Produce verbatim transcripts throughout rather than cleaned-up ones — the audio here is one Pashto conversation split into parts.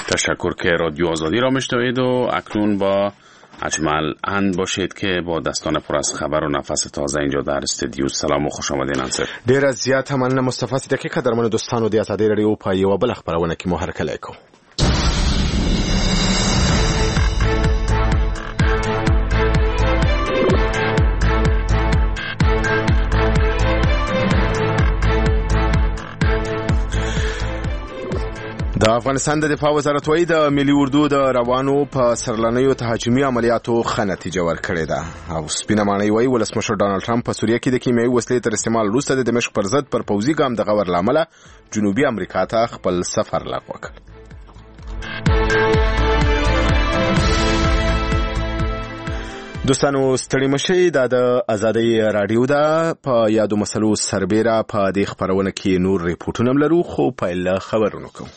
تشکر که رادیو آزادی را میشنوید و اکنون با اجمل اند باشید که با دستان پر از خبر و نفس تازه اینجا در استودیو. سلام و خوش آمدین انصر. ډیر زیات مننه مصطفی صدیقی. قدرمنو دوستانو د ازادي رادیو په یو بل خبرونه کې مو هرکلی کوم. د افغانستان د دفاع وزارت وايي د ملي اردو د روانو په سرلنیو تهاجمي عملیاتو ښه نتیجه ورکړې ده او سپینه ماڼۍ وايي ولسمشر ډانلډ ټرمپ په سوریه کې د کیمیاوي وسلې تر استعمال وروسته د دمشق پر ضد پر پوځي ګام د غور له امله جنوبي امریکا ته خپل سفر لغوه کړ. دوستانو ستړي مشئ دا د ازادۍ رادیو ده. په یادو مسلو سربیره په دې خبرونه کې نور ریپورټونه لرو خو پیل خبرونه کوو.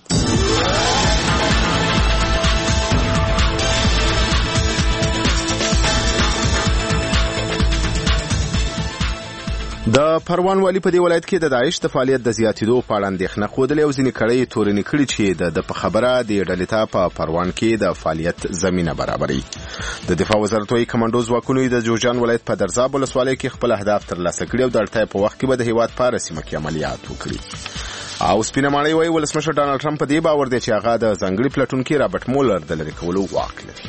د پروان والی په دې ولایت کې د داعش د فعالیت د زیاتېدو په اړه اندېښنه ښودلې او ځینې کړۍ تورنې کړي چې د په خبره د ډلې ته په پروان کې د فعالیت زمینه برابري. د دفاع وزارت وايي کمانډو ځواکونو د جوزجان ولایت په درزاب ولسوالۍ کې خپل اهداف ترلاسه کړي او د اړتیا په وخت کې به د هیواد په سیمه کې عملیات وکړي. او سپینه ماڼۍ وايي ولسمشر ډانلډ ټرمپ په دې باور دی چې هغه د ځانګړي پلټونکي رابرټ مولر د لرې کولو واک لري.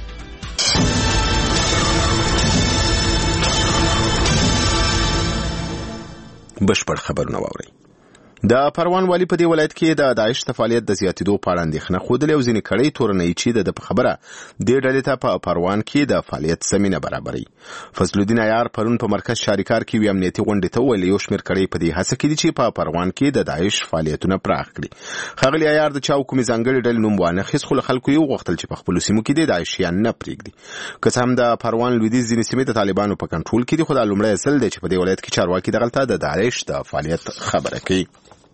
بشپړ خبرونه واورئ. د پروان والی په دې ولایت کې د داعش د فعالیت د زیاتېدو په اړه اندېښنه ښودلې او ځینې کړۍ تورنۍ چې د په خبره دې ډلې ته په پروان کې د فعالیت زمینه برابري. فضل الدین عیار پرون په مرکز شاریکار کې یو امنیتي غونډې ته ویل یو شمېر کړۍ په دې هڅه کې دي چې په پروان کې د داعش فعالیتونه پراخ کړي. ښاغلي عیار د چا کومې ځانګړې ډلې نوم وانخیست خو له خلکو یې وغوښتل چې په خپلو سیمو کې د داعشیان نه پرېږدي. که څه هم د پروان لویدیځ ځینې سیمې د طالبانو په کنټرول کې دي خو دا لومړی ځل دی چې په دې ولایت کې چارواکي دغلته د داعش د فعالیت خبره کوي.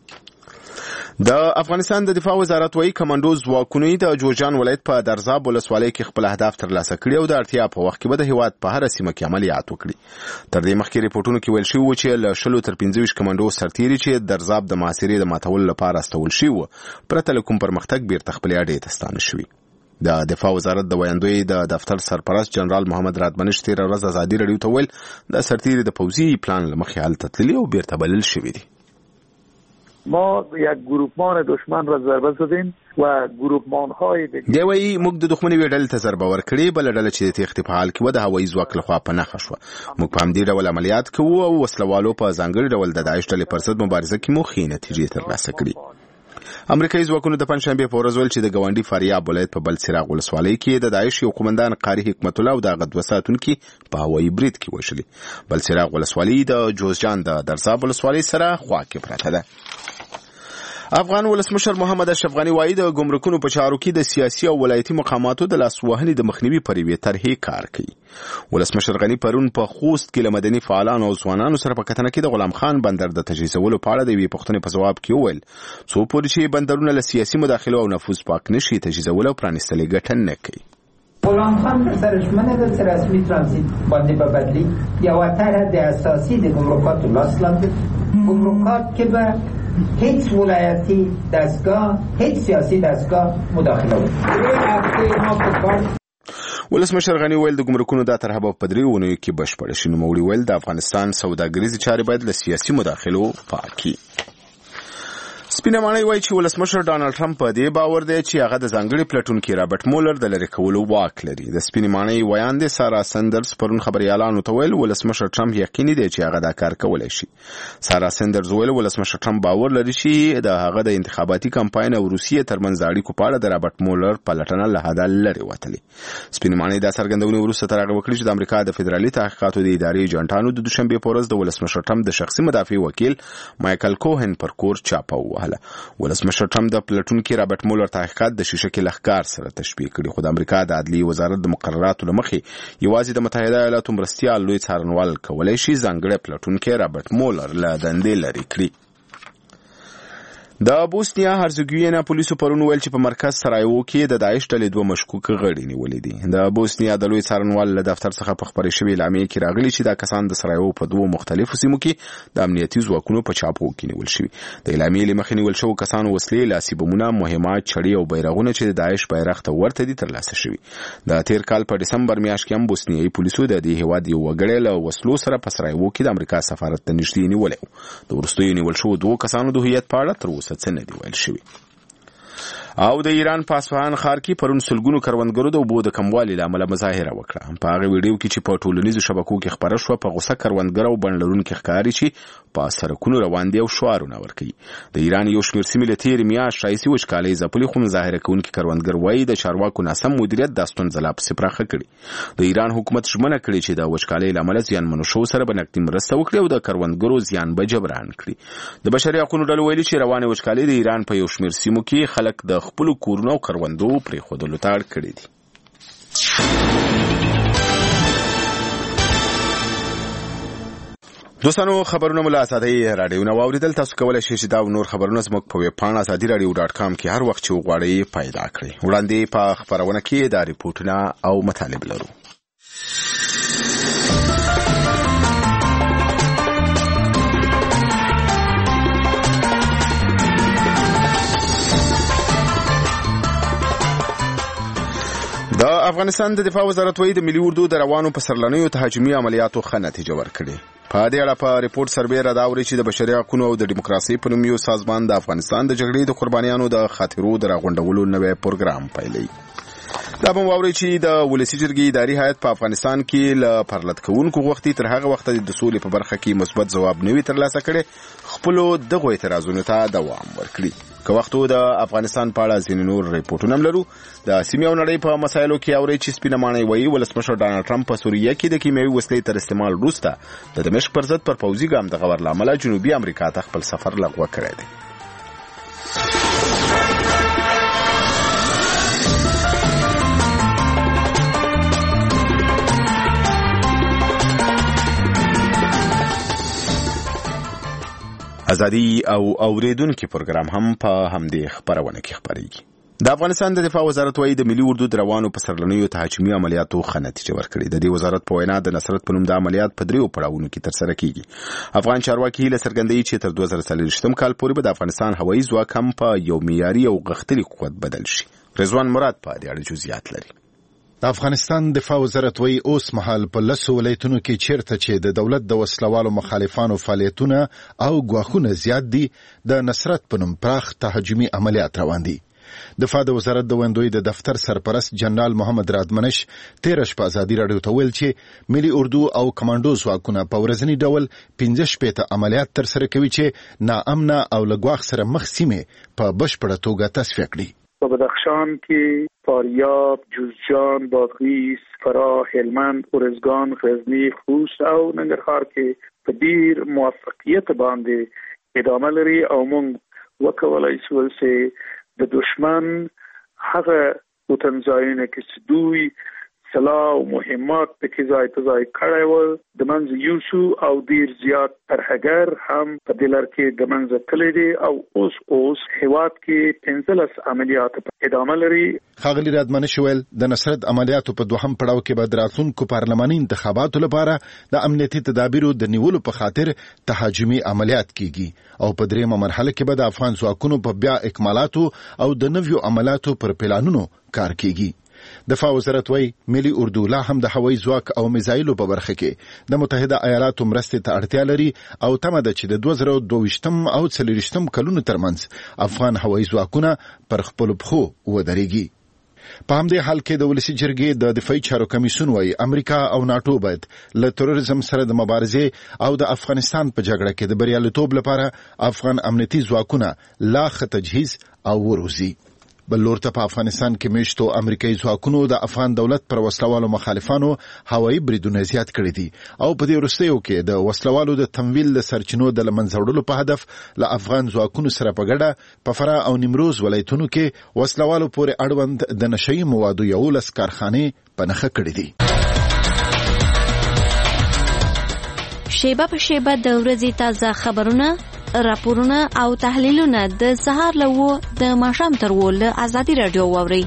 د افغانستان د دفاع وزارت وايي کمانډو ځواکونو د جوزجان ولایت په درزاب ولسوالۍ کې خپل اهداف ترلاسه کړي او د اړتیا په وخت کې به د هیواد په هر سیمه کې عملیات وکړي. تر دې مخکې ریپورتونو کې ویل شوي و چې له شلو تر پنځه ویشت کمانډو سرتیري چې درزاب د محاصرې د ماتولو لپاره استول شوي وو پرته له کوم پرمختګ بیرته خپلې اډې ته ستانه شوي. د دفاع وزارت د ویاندوی د دفتر سرپرست جنرال محمد رادمنش تیر ورځ ازادي رادیو ته ویل د سرتیري د پوځي پلان له مخې هلته تللي او بیرته بلل شوي دي. ما یک گروپمان دشمن را ضربه زدیم و گروپمان های دیگه دی وایي موږ د دښمنۍ یوې ډلې ته ضربه ورکړې بله ډله چې د تېښتې په حال کې وه د هوایي ځواک لخوا په نښه شوه. موږ په همدې ډول عملیات کوو او وسلوالو په ځانګړي ډول د داعش ډلې پر ضد مبارزه کې مو ښې نتیجې ترلاسه کړي. امریکایي ځواکونو د پنجشنبې په ورځ ویل چې د ګاونډي فاریاب ولایت په بلچراغ ولسوالۍ کې د داعش یو قومندان قاري حکمت الله او د هغه دوه ساتونکي په هوایي برید کې وژلي. بلچراغ ولسوالۍ د جوزجان د درزاب ولسوالۍ سره خوا کې پرته ده. افغان ولسمشر محمد اشرف غني وايي د ګمرکونو په چارو کې د سیاسي او ولایتي مقاماتو د لاسوهنې د مخنیوي پر یوې طرحې کار کوي. ولسمشر غني پرون په خوست کې له مدني فعالانو او ځوانانو سره په کتنه کې د غلام خان بندر د تجهیزولو په اړه د یوې پوښتنې په ځواب کې وویل څو پورې چې بندرونه له سیاسي مداخلو او نفوذ پاک نشي تجهیزول او پرانیستل ګټه نه کوي. غلام خان سرش منه در رسمی ترانزیت باندې به بدلی یا طرح د اساسی د گمرکات لاس گمرکات که به هیچ ولایتی دستگاه هیچ سیاسی دستگاه مداخله وکړي. ولسمشر غني ویل د ګمرکونو دا طرحه په درې اونیو کې بشپړه شي. نوموړي ویل د افغانستان سوداګریزې چارې باید له سیاسي مداخلو پاکي. سپینه ماڼۍ وايي چې ولسمشر ډانلډ ټرمپ په دې باور دی چې هغه د ځانګړي پلټونکي رابرټ مولر د لرې کولو واک لري. د سپینې ماڼۍ ویاندې سارا سندرز پرون خبریالانو ته ویل ولسمشر ټرمپ یقیني دی چې هغه دا کار کولی شي. سارا سندرز ویل ولسمشر ټرمپ باور لري چې د هغه د انتخاباتي کمپاین او روسیې ترمنځ اړیکو په اړه د رابرټ مولر پلټنه له حده لرې وتلې. سپینې ماڼۍ دا څرګندونه وروسته تر هغه وکړي چې د امریکا د فدرالي تحقیقاتو د ادارې ایجنټانو د دوشنبې په ورځ د ولسمشر ټرمپ د شخصي مدافع وکیل مایکل کوهن پر کور چاپه ووهله. ولسمشر ټرمپ د پلټونکي رابرټ مولر تحقیقات د شیشه کې لښکار سره تشبیه کړي خو د امریکا د عدلي وزارت د مقرراتو له مخې یوازې د متحده ایالاتو مرستیال لوی څارنوال کولی شي ځانګړی پلټونکی رابرټ مولر له دندې لرې کړي. د بوسنیا هرزګوینا پولیسو پرون ویل چې په مرکز سرایوو کې د داعش ډلې دوه مشکوک غړي نیولې دي. د بوسنیا د لوی څارنوال له دفتر څخه په خبري شوې اعلامیه کې راغلي چې دا کسان د سرایوو په دوه مختلفو سیمو کې د امنیتي ځواکونو په چاپو کې نیول شوي. د اعلامیې له مخې نیول شوو کسانو وسلې، لاسي بمونه، مهمات، چړې او بیرغونه چې د داعش بیرغ ته ورته دي ترلاسه شوي. د تیر کال په دسمبر میاشت کې هم بوسنیایي پولیسو د دې هیواد یو وګړی له وسلو سره په سرایوو کې د امریکا سفارت ته نږدې نیولی و. د وروستیو نیول شوو دوو کسانو د هویت په اړه تر اوسه څه نه دي ویل شوي. او د ایران په اصفهان ښار کې پرون سلګونو کروندګرو د اوبو د کموالي له امله مظاهره وکړه. په هغه ویډیو کې چې په ټولنیزو شبکو کې خپره شوه، په غوسه کروندګر او بڼ لرونکي ښکاري چې په سړکونو روان دي او شعارونه ورکوي. د ایران یو شمېر سیمې له تېرې میاشت راهیسې وچکالۍ ځپلې، خو مظاهره کوونکي کروندګر وایي د چارواکو ناسم مدیریت دا ستونزه لا پسې پراخه کړې. د ایران حکومت ژمنه کړې چې د وچکالۍ له امله زیانمنو شوو سره به نقدي مرسته وکړي او د کروندګرو زیان به جبران کړي. د بشري حقونو ډلو ویلي چې روانې وچکالۍ د ایران په یو شمېر سیمو کې خلک د خپلو کورونو او کروندو پرېښودلو ته اړ کړي دي. دوستانو، خبرونه مو له ازادۍ راډیو نه واورېدل. تاسو کولی شئ چې دا او نور خبرونه زموږ په ویب پاڼه ازادي راډیو ډاټ کام کې هر وخت چې وغواړئ پیدا کړئ. وړاندې په خپرونه کې دا ریپورټونه او مطالب لرو. د افغانستان د دفاع وزارت وایي د ملي اردو د روانو په سرلنیو تهاجمي عملیاتو ښه نتیجه ورکړې. په دې اړه په ریپورت سربیره دا اوري چې د بشري حقونو او د ډیموکراسۍ په نوم یو سازمان د افغانستان د جګړې د قربانیانو د خاطرو د راغونډولو نوی پروګرام پیلوي. دا به واوري چې د ولسي جرګې اداري هیئت په افغانستان کې له پرلط کوونکو غوښتي تر هغه وخته د سولې په برخه کې مثبت ځواب نه وي ترلاسه کړی، خپلو دغو اعتراضونو ته دوام ورکړي. که وختو د افغانستان په اړه ځینې نور ریپورټونه هم لرو. د سیمې او نړۍ په مسایلو کې اورئ چې سپینه ماڼۍ وایي ولسمشر ډانلډ ټرمپ په سوریه کې د کیمیاوي وسلې تر استعمال وروسته د دمشق پر ضد پر پوځي ګام د غور له امله جنوبي امریکا ته خپل سفر لغوه کړی دی. ازادي او اوریدونکو پروګرام هم په همدې خبرونه کې خبرېږي. د افغانستان د دفاع وزارت وایي د ملي اردو د روانو په سرلنیو تهاجمي عملیاتو ښه نتیجه ورکړې. د دې وزارت په وینا د نصرت په نوم د عملیات په دریو پړاوونو کې ترسره کیږي. افغان چارواکي هیله څرګندوي چې تر دوه زره څلوېښتم کال پورې به د افغانستان هوایي ځواک هم په یو معیاري او غښتلي قوت بدل شي. رضوان مراد په دې اړه جزئیات لري. د افغانستان دفاع وزارت وایي اوس مهال په لسو ولایتونو کې چیرته چې د دولت د وسلوالو مخالفانو فعالیتونه او ګواښونه زیات دي، د نصرت په نوم پراخ تهاجمي عملیات روان دي. دفاع د وزارت د ویندوی د دفتر سرپرست جنرال محمد رادمنش تیره شپه ازادي راډیو ته ویل چې ملي اردو او کمانډو ځواکونه په ورځني ډول پنځه شپېته عملیات ترسره کوي چې ناامنه او له ګواښ سره مخ سیمې په بشپړه توګه تصفیه کړي. په بدخشان کې فاریاب، جوزجان، بادغیس، فراه، هلمند، ارزګان، غزنی، خوست او ننګرهار کې په ډیر موفقیت باندې ادامه لري او موږ وکولای شو چې د دشمن هغه وطنځایونه کې دوی سلاح او مهمات پکې ځای ته ځای کړی و، د منځ یوسو او ډیر زیات ترهګر هم په دلر کې د منځ تللی دی او اوس اوس هیواد کې پنځلس عملیات ادامه لري. ښاغلي رادمنش ویل د نصرت عملیاتو په دوهم پړاو کې به د راتلونکو پارلماني انتخاباتو لپاره د امنیتي تدابیرو د نیولو په خاطر تهاجمي عملیات کیږي او په دریمه مرحله کې به د افغان ځواکونو په بیا اکمالاتو او د نویو عملیاتو پر پلانونو کار کیږي. دفاع وزارت وایي ملي اردو لا هم د هوایي ځواک او میزایلو په برخه کې د متحده ایالاتو مرستې ته اړتیا لري او تمه ده چې د دوه زره دوه ویشتم او څلوېښتم کلونو ترمنځ افغان هوایي ځواکونه پر خپلو پښو ودرېږي. په همدې حال کې د ولسي جرګې د دفاعي چارو کمیسیون وایي امریکا او ناټو باید له تروریزم سره د مبارزې او د افغانستان په جګړه کې د بریالیتوب لپاره افغان امنیتي ځواکونه لا ښه تجهیز او وروزي. بل لور ته په افغانستان کې میشتو امریکایي ځواکونو د افغان دولت پر وسلوالو مخالفانو هوایي بریدونه زیات کړي دي او په دې وروستیو کې د وسلوالو د تمویل د سرچینو د له منځه وړلو په هدف له افغان ځواکونو سره په ګډه په فراه او نیمروز ولایتونو کې وسلوالو پورې اړوند د نشهیي موادو یولس کارخانې په نښه کړي دي. شیبه په شیبه د ورځې تازه خبرونه راپورونه او تحلیلونه د سهار له و د ماښام تر و له ازادي راډیو واورئ.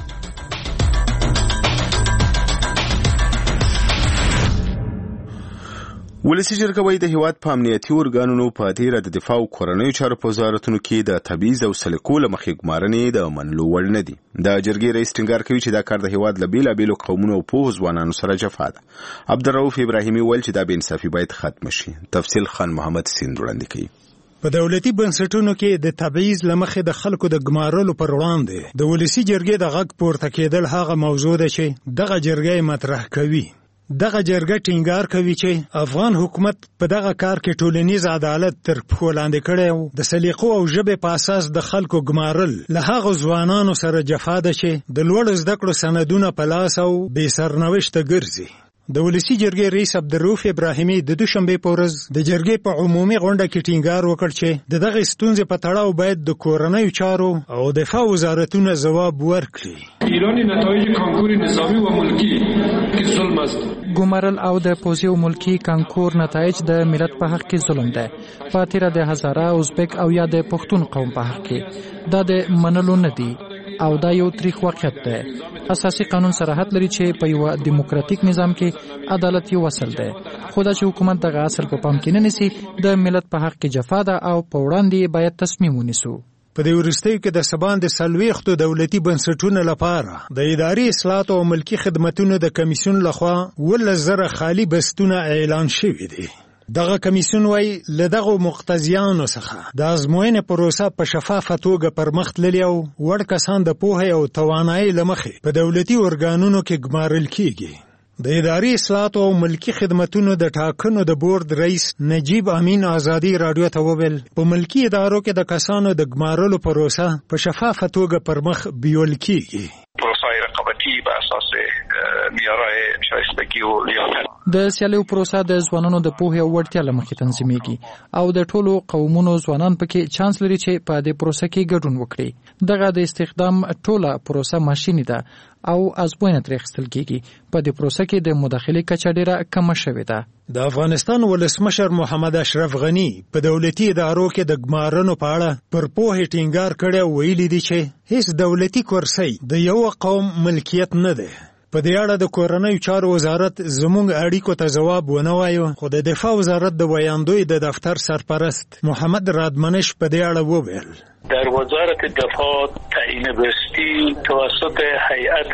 ولسی جرګه وایي د هیواد په امنیتي ارګانونو په تیره د دفاع او کورنیو چارو په وزارتونو کې د تبعیض او سلیقو له مخې ګمارنې د منلو وړ نه دي. د جرګې رئیس ټینګار کوي چې دا کار د هیواد له بېلابېلو قومونو او پوهو ځوانانو سره جفا ده. عبدالرؤف ابراهیمي ویل چې دا بې انصافي باید ختمه شي. تفصیل خان محمد سیند وړاندې کوي. په دولتي بنسټونو کې د تبعیض له مخې د خلکو د ګمارلو پر وړاندې د ولسی جرګې د غږ پورته کېدل هغه موضوع ده چې دغه جرګه مطرح کوي. دغه جرګه ټینګار کوي چې افغان حکومت په دغه کار کې ټولنیز عدالت تر پښو لاندې کړی او د سلیقو او ژبې په اساس د خلکو ګمارل له هغو ځوانانو سره جفا ده چې د لوړو زده کړو سندونه په لاس او بې سرنوشته ګرځي. د ولسی جرګې رئیس عبدالرؤف ابراهیمي د دوشنبې په ورځ د جرګې په عمومي غونډه کې ټینګار وکړ چې د دغه ستونزې په تړاو باید د کورنیو چارو او دفاع وزارتونه ځواب ورکړي. ایرانی نتایج کانکور نظامی و ملکی که ظلم است. ګمارل او د پوزي او ملکی کانکور نتایج د ملت په حق کې ظلم ده. په تیره د هزاره ازبک او یا د پښتون قوم په حق کې دا د منلو نه دي او دا یو تاریخ واقعیت ده. اساسي قانون صراحت لري چې په یو دیموکراتیک نظام کې عدالت یو اصل ده. خو دا چې حکومت دغه اصل په پام کې نه نیسي د ملت په حق کې جفا ده او په وړاندې باید تصمیم ونیسو. په دې وروستیو کې د سبان د څلوېښتو دولتي بنسټونو لپاره د اداري اصلاحاتو او ملکي خدمتونو د کمیسیون لخوا اوولس زره خالي بستونه اعلان شوي دي. دغه کمیسیون وایي له دغو مقتضیانو څخه د ازموینې پروسه په شفافه توګه پرمخ تللې او وړ کسان د پوهې او توانایۍ له مخې په دولتي ارګانونو کې ګمارل کیږي. د اداري اصلاحاتو او ملکي خدمتونو د ټاکنو د بورډ رئیس نجیب امین ازادي راډیو ته وویل په ملکي ادارو کې د کسانو د ګمارلو پروسه په شفافه توګه پرمخ بیول کیږي. پروسه رقابتي په اساس معیارهای شایستگی او لیاقت. د سیالیو پروسه د ځوانانو د پوهې او وړتیا له مخې تنظیمېږي او د ټولو قومونو ځوانان پکې چانس لري چې په دې پروسه کې ګډون وکړي. دغه د استخدام ټوله پروسه ماشیني ده او ازموینه ترې اخیستل کیږي. په دې پروسه کې د مداخلې کچه ډېره کمه شوې ده. د افغانستان ولسمشر محمد اشرف غني په دولتي ادارو کې د ګمارنو په اړه پر پوهې ټینګار کړی او ویلي دي چې هیڅ دولتي کرسۍ د یو قوم ملکیت نه ده. په دې اړه د کورنیو چارو وزارت زموږ اړیکو ته ځواب ونه وایو، خو د دفاع وزارت د ویاندوی د دفتر سرپرست محمد رادمنش په دې اړه وویل در وزارت دفاع تعیین بستی توسط هیئت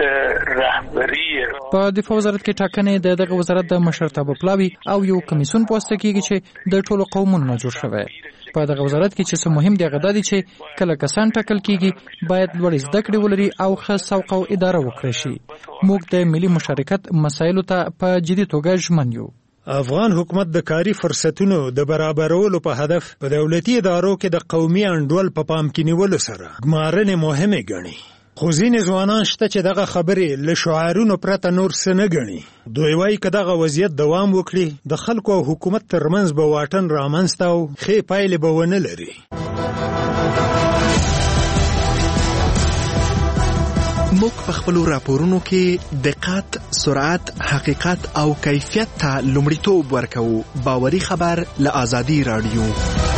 رهبری په دفاع وزارت کې ټاکنې د دغه وزارت د مشرتابه پلاوي او یو کمیسیون پوسټ کیږي چې د ټولو قومونو نه جوړ شوی. په دغه وزارت کې چې څه مهم دی هغه دا دی چې کله کسان ټاکل کیږي باید لوړ زده کړې ولري او ښه سوق او اداره وکړي شي. موږ د ملي مشارکت مسایلو ته په جدي توګه ژمن یو. افغان حکومت د کاري فرصتونو د برابرولو په هدف په دولتي ادارو کې د قومي انډول په پام کې نیولو سره ګمارنې مهمه ګڼي. خو ځینې ځوانان شته چې دغه خبرې له شعارونو پرته نور څه نه ګڼي. دوی وایي که دغه وضعیت دوام وکړي د خلکو او حکومت ترمنځ به واټن رامنځته او ښې پایلې به ونه لري. موږ په خپلو راپورونو کې دقت، سرعت، حقیقت او کیفیت ته لومړیتوب ورکوو. باوري خبر له ازادي راډیو.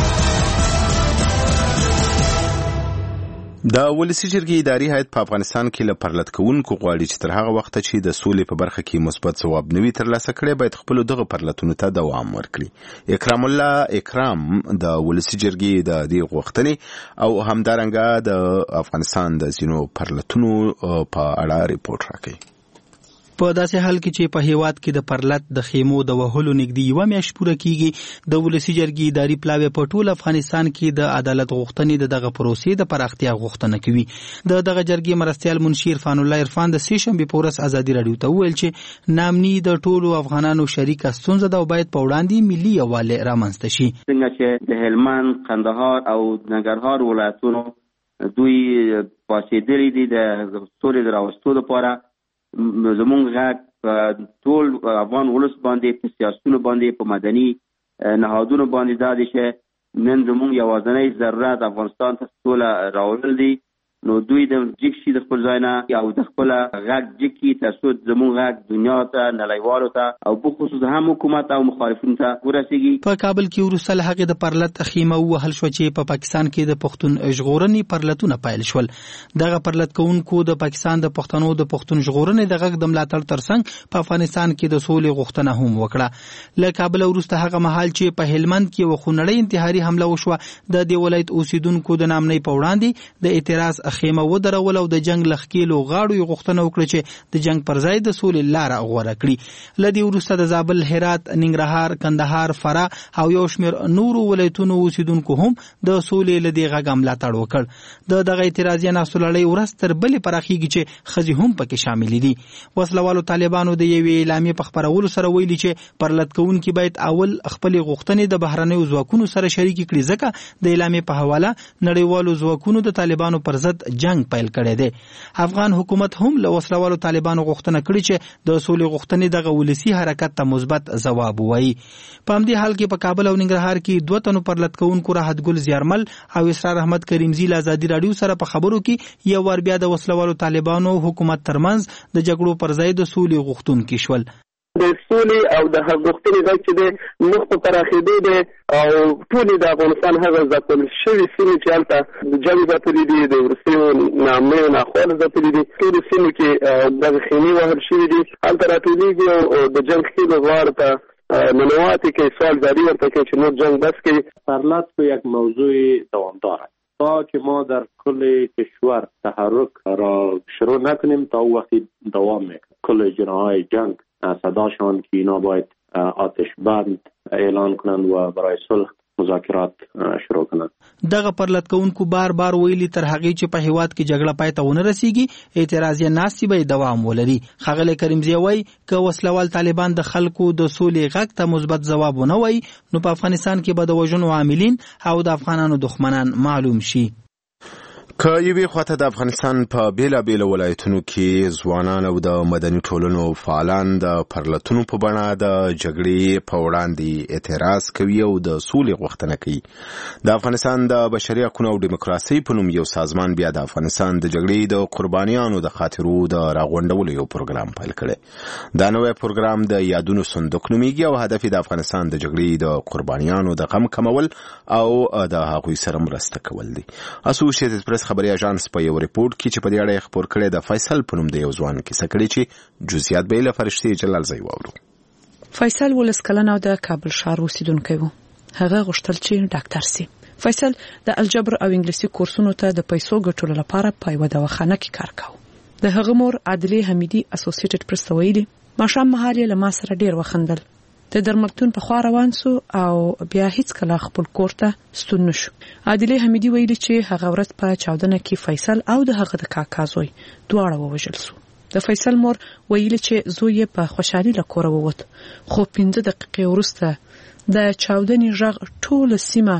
د ولسی جرګې اداري هیئت په افغانستان کې له پرلت کوونکو غواړي چې تر هغه وخته چې د سولې په برخه کې مثبت ځواب نوي ترلاسه کړي باید خپل دغه پرلتونو ته دوام ورکړي. اکرام الله اکرام د ولسی جرګې د دې غوښتنې او همدارنګه د افغانستان د ځینو پرلتونو په اړه ریپورت راکړي. په داسې حال کې چې په هیواد کې د پرلت د خیمو د وهلو نږدې یوه میاشت پوره کیږي، د ولسی جرګې اداري پلاوی په ټول افغانستان کې د عدالت غوښتنې د دغه پروسې د پراختیا غوښتنه کوي. د دغه جرګې مرستیال منشي عرفان الله عرفان د سې شنبې په ورځ ازادي راډیو ته وویل چې نامني د ټولو افغانانو شریکه ستونزه ده او باید په وړاندې ملي یووالی رامنځته شي. څنګه چې د هلمند، قندهار او ننګرهار ولایتونو دوی پاسېدلي دي د سولې د راوستو لپاره، زمونږ غږ ټول افغان ولس باندې په سیاستونو باندې په مدني نهادونو باندې دا دی چې نن زمونږ یوازینی ضرورت افغانستان ته سوله راوړل دي نو دوی د جګ شي د خپل ځای نه او د خپل غږ جګ کړي تر څو زموږ غږ دنیا ته نړیوالو ته او په خصوص هم حکومت او مخالفینو ته ورسیږي. په کابل کې وروسته له هغې د پرلت خیمه ووهل شوه چې په پا پاکستان کې د پښتون ژغورنې پرلتونه پیل شول. دغه پرلت کوونکو د پاکستان د پښتنو د پښتون ژغورنې د غږ د ملاتړ ترڅنګ په افغانستان کې د سولې غوښتنه هم وکړه. له کابل وروسته هغه مهال چې په هلمند کې یوه خونړۍ انتحاري حمله وشوه، د دې ولایت اوسیدونکو د نامنۍ په وړاندې د اعتراض خیمه ودرول او د جنگ لخکېلو غاړو یې غوښتنه وکړه چې د جنگ پر ځای د سولې لاره غوره کړي. له دې وروسته د زابل، هرات، ننګرهار، کندهار، فراه او یو شمېر نورو ولایتونو اوسیدونکو هم د سولې له دې غږه ملاتړ وکړ. د دغه اعتراضي ناستو لړۍ ورځ تر بلې پراخېږي چې ښځې هم پکې شاملې دي. وسلوالو طالبانو د یوې اعلامیې په خپرولو سره ویلي چې پرلت کوونکي باید اول خپلې غوښتنې د بهرنیو ځواکونو سره شریکې کړي، ځکه د اعلامیې په حواله نړیوالو ځواکونو د طالبانو پر ضد جنگ پیل کړی دی. افغان حکومت هم له وسلوالو طالبانو غوښتنه کړې چې د سولې غوښتنې دغه ولسي حرکت ته مثبت ځواب ووایي. په همدې حال کې په کابل او ننګرهار کې دوه تنو پرلت کوونکو راحت ګل زیارمل او اسرار احمد کریمزي له ازادي راډیو سره په خبرو کې یو وار بیا د وسلوالو طالبانو حکومت ترمنځ د جګړو پر ځای د سولې غوښتونکي شول. د سولې او د غوښتنې غږ چې دی مخ په پراخېدو دی او ټولې د افغانستان هغه ځپل شوي سیمې چې هلته د جنګ ځپلي دي، د وروستیو نامنیو ناخوالو ځپلي دي، ټولو سیمو کې دغه خیمې وهل شوي دي، هلته راټولېږي او د جنگ ښکېلو غاړو ته ننواتې کوي، سوال جاری ورته کوي چې نور جنگ بس کوي. پرلت به یک موضوع دوامدار است تا که ما در کل کشور تحرک را شروع نکنیم تا وقتی دوام میکنه. کل جناهای جنگ صداشان که اینا باید آتش بند اعلان کنند و برای صلح مذاکرات شروع کنند. دغه پرلت کوونکو بار بار ویلي تر هغې چې په هیواد کې جګړه پای ته ونه رسیږي اعتراضیه ناستې به دوام ولري. ښاغلی کریمزی وایي که وسلوال طالبان د خلکو د سولې غږ ته مثبت ځواب ونه وایي نو په افغانستان کې به د وژنو عاملین او د افغانانو دښمنان معلوم شي. که یوې خواته د افغانستان په بیلابیلو ولایتونو کې ځوانان او د مدني ټولنو فعالان د پرلتونو په بڼه د جګړې په وړاندې اعتراض کوي او د سولې غوښتنه کوي، د افغانستان د بشري حقونو او دیموکراسۍ په نوم یو سازمان بیا د افغانستان د جګړې د قربانیانو د خاطرو د راغونډولو یو پروګرام پیل کړی. دا نوی پروګرام د یادونو صندوق نومیږي او هدف د افغانستان د جګړې د قربانیانو د غم کمول او د هغوی سره مرسته کول دي. اسوسییټډ پریس خبري اژانس په یو ریپورت کې چې په دې اړه خبر کړی د فیصل په نوم د یو ځوان کیسه کړې چې جزئیات به له فرشتي جلال زوی واورو. فیصل ولس کلن او د کابل ښار اوسیدونکی و. هغه غوښتل چې ډاکټر سي. فیصل د الجبر او انګلیسي کورسونو ته د پیسو ګټلو لپاره په یوه دواخانه کې کار کاوه. د هغه مور عادلې حمیدي اسوسییټډ پریس ته ویلي ماښام مهال یې له ما سره ډېر وخندل. د درملتون په خوا روان سو او بیا هیڅ کله خپل کور ته ستون نشو. عادلې حمیدي ویلي چې هغه ورځ په چاودنه کې فیصل او د هغه د کاکا زوی دواړه ووژل سو. د فیصل مور ویلي چې زوی یې په خوشحالي له کوره ووت، خو پنځه دقیقې وروسته د چاودنې غږ ټوله سیمه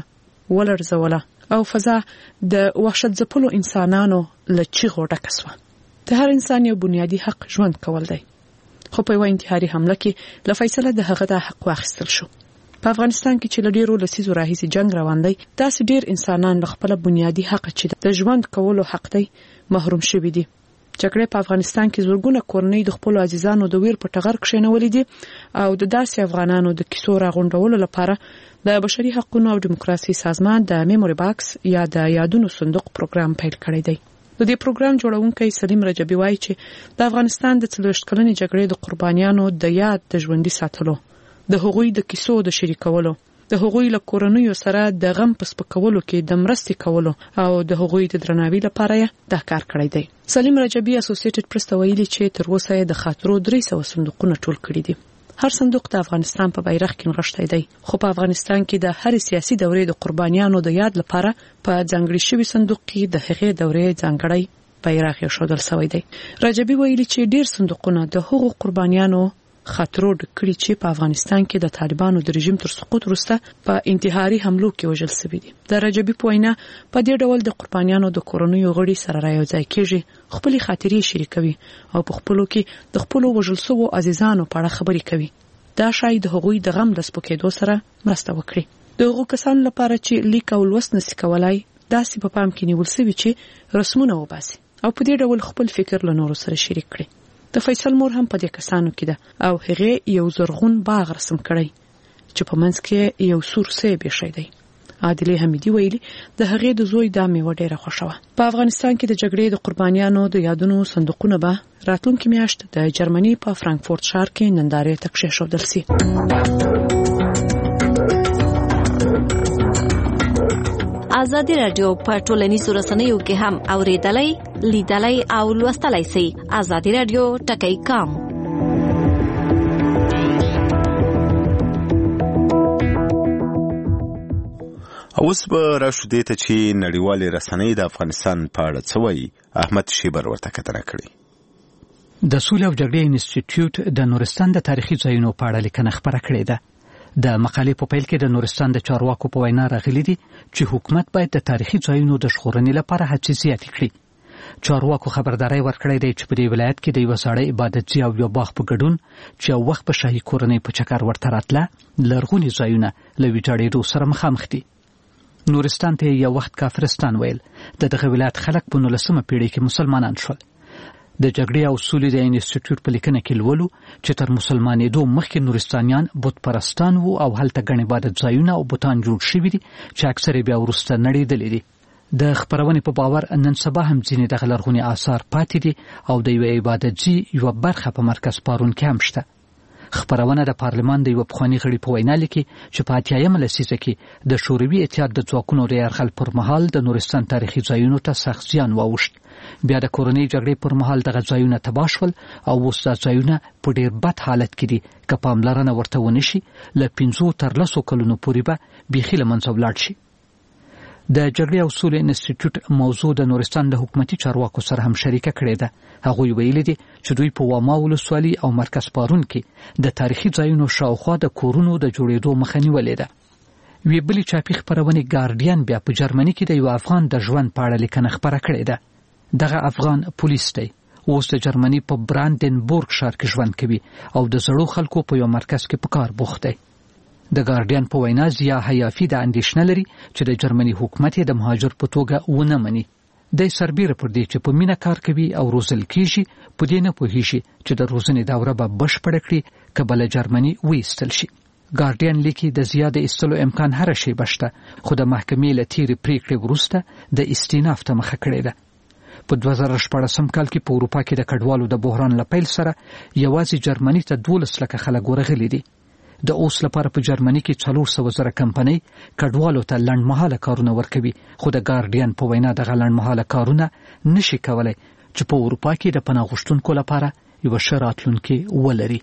ولړزوله او فضا د وحشت ځپلو انسانانو له چیغو ډکه سوه. د هر انسان یو بنیادي حق ژوند کول دی، خو په یوه انتحاري حمله کې له فیصله د هغه د حق واخیستل شو. په افغانستان کې چې له ډېرو لسیزو راهیسې جنګ روان دی، داسې ډېر انسانان له خپله بنیادي حق چې د ژوند کولو حق دی محروم شوي دي. جګړې په افغانستان کې زرګونه کورنۍ د خپلو عزیزانو د ویر په ټغر کښېنولې دي او د داسې افغانانو د کیسو راغونډولو لپاره د بشري حقونو او دیموکراسۍ سازمان د میموري باکس یا د یادونو صندوق پروګرام پیل کړی دی. د دې پروګرام جوړونکی سلیم رجبی وایي چې د افغانستان د څلوېښت کلنې جګړې د قربانیانو د یاد د ژوندي ساتلو، د هغوی د کیسو د شریکولو، د هغوی له کورنیو سره د غم په سپکولو کې د مرستې کولو او د هغوی د درناوي لپاره یې دا کار کړی دی. سلیم رجبی اسوسییټډ پریس ته ویلي چې تر اوسه یې د خاطرو درې سوه صندوقونه ټول کړي دي. هر صندوق د افغانستان په بیرغ کې نغښتی دی، خو په افغانستان کې د هر سیاسي دورې د قربانیانو د یاد لپاره په ځانګړي شوي صندوق کې د هغې دورې ځانګړی بیرغ یې ښودل شوی دی. رجبی ویلي چې ډېر صندوقونه د هغو قربانیانو خاطرو ډک کړي چې په افغانستان کې د طالبانو د رژیم تر سقوط وروسته په انتحاري حملو کې وژل شوي دي. د رجبی په وینا په دې ډول د قربانیانو د کورنیو غړي سره رايوځای کېږي، خپلې خاطرې شریکوي او په خپلو کې د خپلو وژل شوو عزیزانو په اړه خبرې کوي. دا شاید د هغوی د غم د سپکېدو سره مرسته وکړي. د هغو کسانو لپاره چې لیک او لوست نشي کولای داسې په پام کې نیول شوی چې رسمونه وباسي او په دې ډول خپل فکر له نورو سره شریک کړي. د فیصل مور هم په دې کسانو کې ده او هغه یو زرغون باغ رسم کړی چې په منځ کې یو سور سیب شي دی. عادلې حمیدی ویلي د هغه د زوی د میوه ډیره خوشوه. په افغانستان کې د جګړې د قربانیانو د یادونو صندوقونه به راتلونکي میاشت د جرمني په فرانکفورت ښار کې نندارې ته کېښودل شي. ازادي رادیو په ټولنیزو رسنیو کې هم اوریدلای، لیدلای او لوستلای شئ. ازادي رادیو ټکی کام. اوس به راشو دې ته چې نړیوالې رسنۍ د افغانستان په اړه څه وایي. احمد شیبر ورته کتنه کړې. د سولې او جګړې انسټیټیوټ د نورستان د تاریخي ځایونو په اړه لیکنه خپره کړې ده. د مقالې په پیل کې د نورستان د چارواکو په وینا راغلي دي چې حکومت باید د تاریخي ځایونو د ژغورنې لپاره هڅې زیاتې کړي. چارواکو خبرداري ورکړې ده چې په دې ولایت کې د یو ساړه عبادتي او یو باغ په ګډون چې یو وخت په شاهي کورنۍ په چکر ورته راتله لرغوني ځایونه له ویجاړېدو سره مخامخ دي. نورستان ته یو وخت کافرستان ویل. د دغه ولایت خلک په نولسمه پیړۍ کې مسلمانان شول. د جګړې او سولې د انسټیټیوټ په لیکنه کې لولو چې تر مسلمانېدو مخکې نورستانیان بت پرستان وو او هلته ګڼ عبادت ځایونه او بتان جوړ شوي دي چې اکثر بیا وروسته نړېدلي دي. د خبرونې په باور نن سبا هم ځینې دغه لرغوني آثار پاتې دي او د یوې عبادتځای یوه برخه په مرکز پارون کې هم شته. خبرونه د پارلمان د یو پخواني غړي په وینا لیکي چې په اتیایمه لسیزه کې د شوروي اتحاد د ځواکونو د یرغل پر مهال د نورستان تاریخي ځایونو ته سخت زیان واوښت. بیا د کورنۍ جګړې پر مهال دغه ځایونه تباه شول او اوس دا ځایونه په ډېر بد حالت کې دي. که پاملرنه ورته ونه شي له پنځو تر لسو کلونو پورې به بیخي له منځه ولاړ شي. د جګړې او سولې انسټیټیوټ موضوع د نورستان د حکومتي چارواکو سره هم شریکه کړې ده. هغوی ویلي دي چې دوی په واما ولسوالۍ او مرکز پارون کې د تاریخي ځایونو شاوخوا د کورونو د جوړېدو مخه نیولې ده. وی بلې چاپي خبرونه ګارډین بیا په جرمني کې د یو افغان د ژوند په اړه لیکنه خپره کړې ده. دغه افغان پولیس دی اوس د جرمني په براندنبورګ ښار کې ژوند کوي او د زړو خلکو په یو مرکز کې په کار بوخت دی. د ګارډین په وینا ضیا حیافي د اندېښنه لري چې د جرمني حکومت یې د مهاجر په توګه ونه مني. د سربیره پر دې چې په مینه کار کوي او روزل کیږي په دې نه پوهیږي چې د روزنې دوره به بشپړه کړي که بله جرمني وایستل شي. ګارډین لیکي د زیاده ایستلو امکان هر شی بشته خو د محکمې له تیرې پریکړې وروسته د استیناف ته مخه کړې ده. په دوه زره شپاړسم کال کې په اروپا کې د کډوالو د بحران له پیل سره یوازې جرمني ته دولس لکه خلک ورغلي دي. د اوس لپاره په جرمني کې څلور سوه زره کمپنۍ کډوالو ته لنډمهاله کارونه ورکوي خو د ګارډین په وینا دغه لنډمهاله کارونه نشي کولی چې په اروپا کې د پناه غوښتونکو لپاره یوه ښه راتلونکې ولري.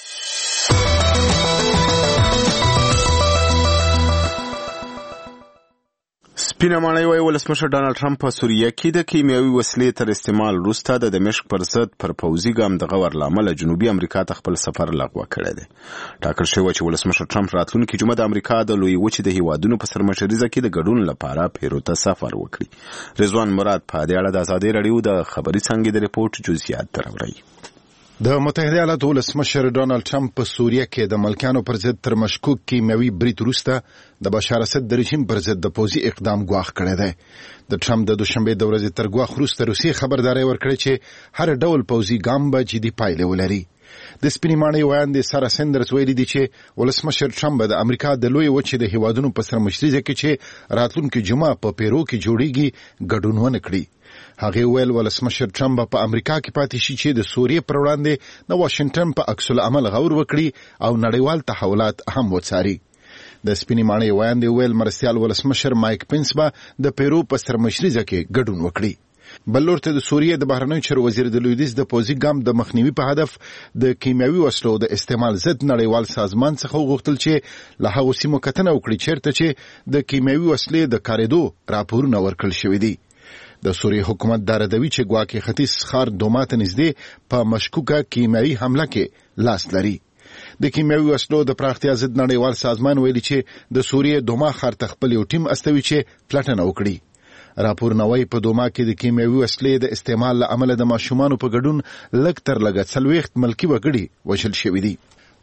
سپینه ماڼۍ وایي ولسمشر ډانلډ ټرمپ په سوریه کې د کیمیاوي وسلې تر استعمال وروسته د دمشق پر ضد پر پوځي ګام د غور له امله جنوبي امریکا ته خپل سفر لغوه کړی دی. ټاکل شوی چې ولسمشر ټرمپ راتلونکي جمعه د امریکا د لویې وچې د هیوادونو په سرمشریزه کې د ګډون لپاره پیرو ته سفر وکړي. رضوان مراد په دې اړه د ازادي راډیو د خبري څانګې د ریپورت جزئیات راوړي. د متحده ایالاتو ولسمشر ډانلډ ټرمپ په سوریه کې د ملکانو پر ضد تر مشکوک کیمیاوي برید وروسته د بشار اسد د رژیم پر ضد د پوځي اقدام ګواښ کړی دی. د ټرمپ د دوشنبه د ورځې تر ګواښ وروسته روسیې خبرداری ورکړې چې هر ډول پوځي ګام به جدي پایلې ولري. د سپینې ماڼۍ ویاندې سارا سندرز ویلي دي چې ولسمشر ټرمپ د امریکا د لویې وچې د هیوادونو په سرمشریزه کې چې راتلونکي جمعه په پیرو کې جوړیږي ګډون ونه کړي. هغه ویل ولسمشر ټرمپ په امریکا کې پاتې شي چې د سوریې پر وړاندې د واشنگټن په عکس العمل غور وکړي او نړیوال تحولات هم وڅاري. د سپینې ماڼۍ ویاندې ویل مرستیال ولسمشر مایک پنس به د پیرو په سرمشریزه کې ګډون وکړي. بل لور ته د سوریې د بهرنیو چارو وزیر د لویدیځ د پوځي ګام د مخنیوي په هدف د کیمیاوي وسلو د استعمال ضد نړیوال سازمان څخه وغوښتل چې له هغو سیمو کتنه وکړي چیرته چې د کیمیاوي وسلې د کارېدو راپورونه ورکړل شوي دي. د سوریې حکومت دا ردوي چې ګواکې ختیځ ښار دوما ته نږدې په مشکوکه کیمیاوي حمله کې لاس لري. د کیمیاوي وسلو د پراختیا ضد نړیوال سازمان ویلي چې د سوریې دوما ښار ته خپل یو ټیم استوي چې پلټنه وکړي. راپورونه وايي په دوما کې د کیمیاوي وسلې د استعمال له امله د ماشومانو په ګډون لږ تر لږه څلوېښت ملکي وګړي وژل شوي دي.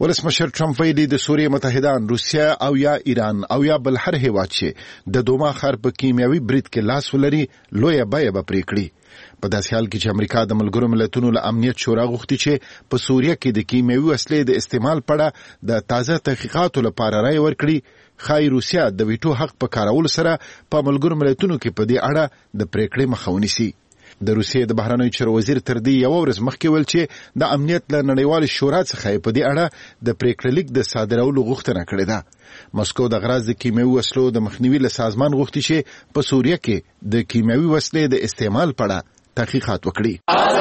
ولسمشر ټرمپ ویلي د سوریې متحدان روسیا او یا ایران او یا بل هر هیواد چې د دوما خار په کیمیاوي برید کې لاس ولري لویه بیه به پرې کړي. په داسې حال کې چې امریکا د ملګرو ملتونو له امنیت شورا غوښتي چې په سوریه کې د کیمیاوي وسلې د استعمال په اړه د تازه تحقیقاتو لپاره رائے ورکړي، ښایي روسیا د ویټو حق په کارولو سره په ملګرو ملتونو کې په دې اړه د پریکړې مخه ونیسي. د روسیې د بهرنیو چارو وزیر تر دې یوه ورځ مخکې ویل چې د امنیت له نړیوالې شورا څخه په دې اړه د پریکړې لیک د صادرولو غوښتنه کړې ده. مسکو د غراض د کیمیاوي وسلو د مخنیوي له سازمان غوښتي چې په سوریه کې د کیمیاوي وسلې د استعمال په اړه تحقیقات وکړي.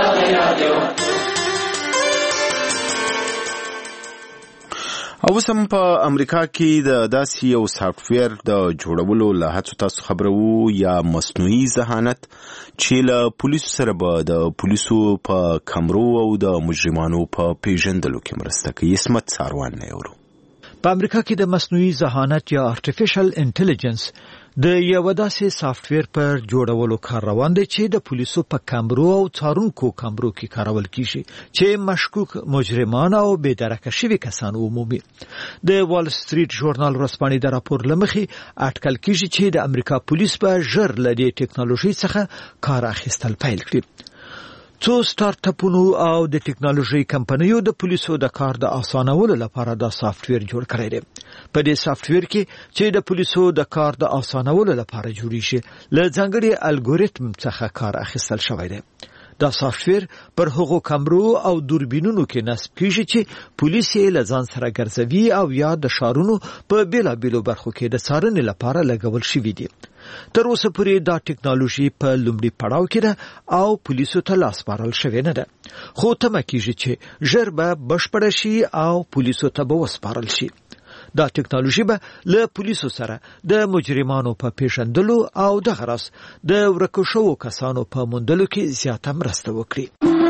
او اوس هم په امریکا کې د داسې یو سافټویر د جوړولو له هڅو تاسو خبرو یا مصنوعي ذهانت چې له پولیسو سره به د پولیسو په کمرو او د مجرمانو په پیژندلو کې مرسته کوي. اسمت ساروان نه یورو. په امریکا کې د مصنوعي ذهانت یا آرټیفیشل انټيليجنس د یو داسې سافټویر پر جوړولو کار روان دی چې د پولیسو په کمرو او څارونکو کمرو کې کارول کیږي چې مشکوک مجرمان او بې درکه شوي کسان عمومي. د وال سټریټ ژورنال ورځپاڼې د راپور له مخې اټکل کیږي چې د امریکا پولیس به ژر له دې ټکنالوژي څخه کار اخیستل پیل کړي. څو سٹارټ اپونو او د ټکنالوژي کمپنیو د پولیسو د کار د اسانولو لپاره دا سافټویر جوړ کړی دی. په دې سافټویر کې چې د پولیسو د کار د اسانولو لپاره جوړی شي له ځانګړي الګوریتم څخه کار اخیستل شوی دی. دا سافټویر پر هغو کمرو او دوربینونو کې نصب کیږي چې پولیس یې له ځان سره ګرځوي او یا د ښارونو په بیلابیلو برخو کې د څارنې لپاره لګول شوي دي. تر اوسه پورې دا ټکنالوژي په لومړي پړاو کې ده او پولیسو ته لاس بارل شوې نه ده، خو تمه کیږي چې ژر به بشپړه شي او پولیسو ته به وسپارل شي. دا ټکنالوژي به له پولیسو سره د مجرمانو په پیژندلو او د غرض د ورکو شوو کسانو په موندلو کې زیاته مرسته وکړي.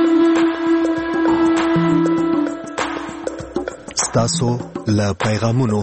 ستاسو له پیغامونو.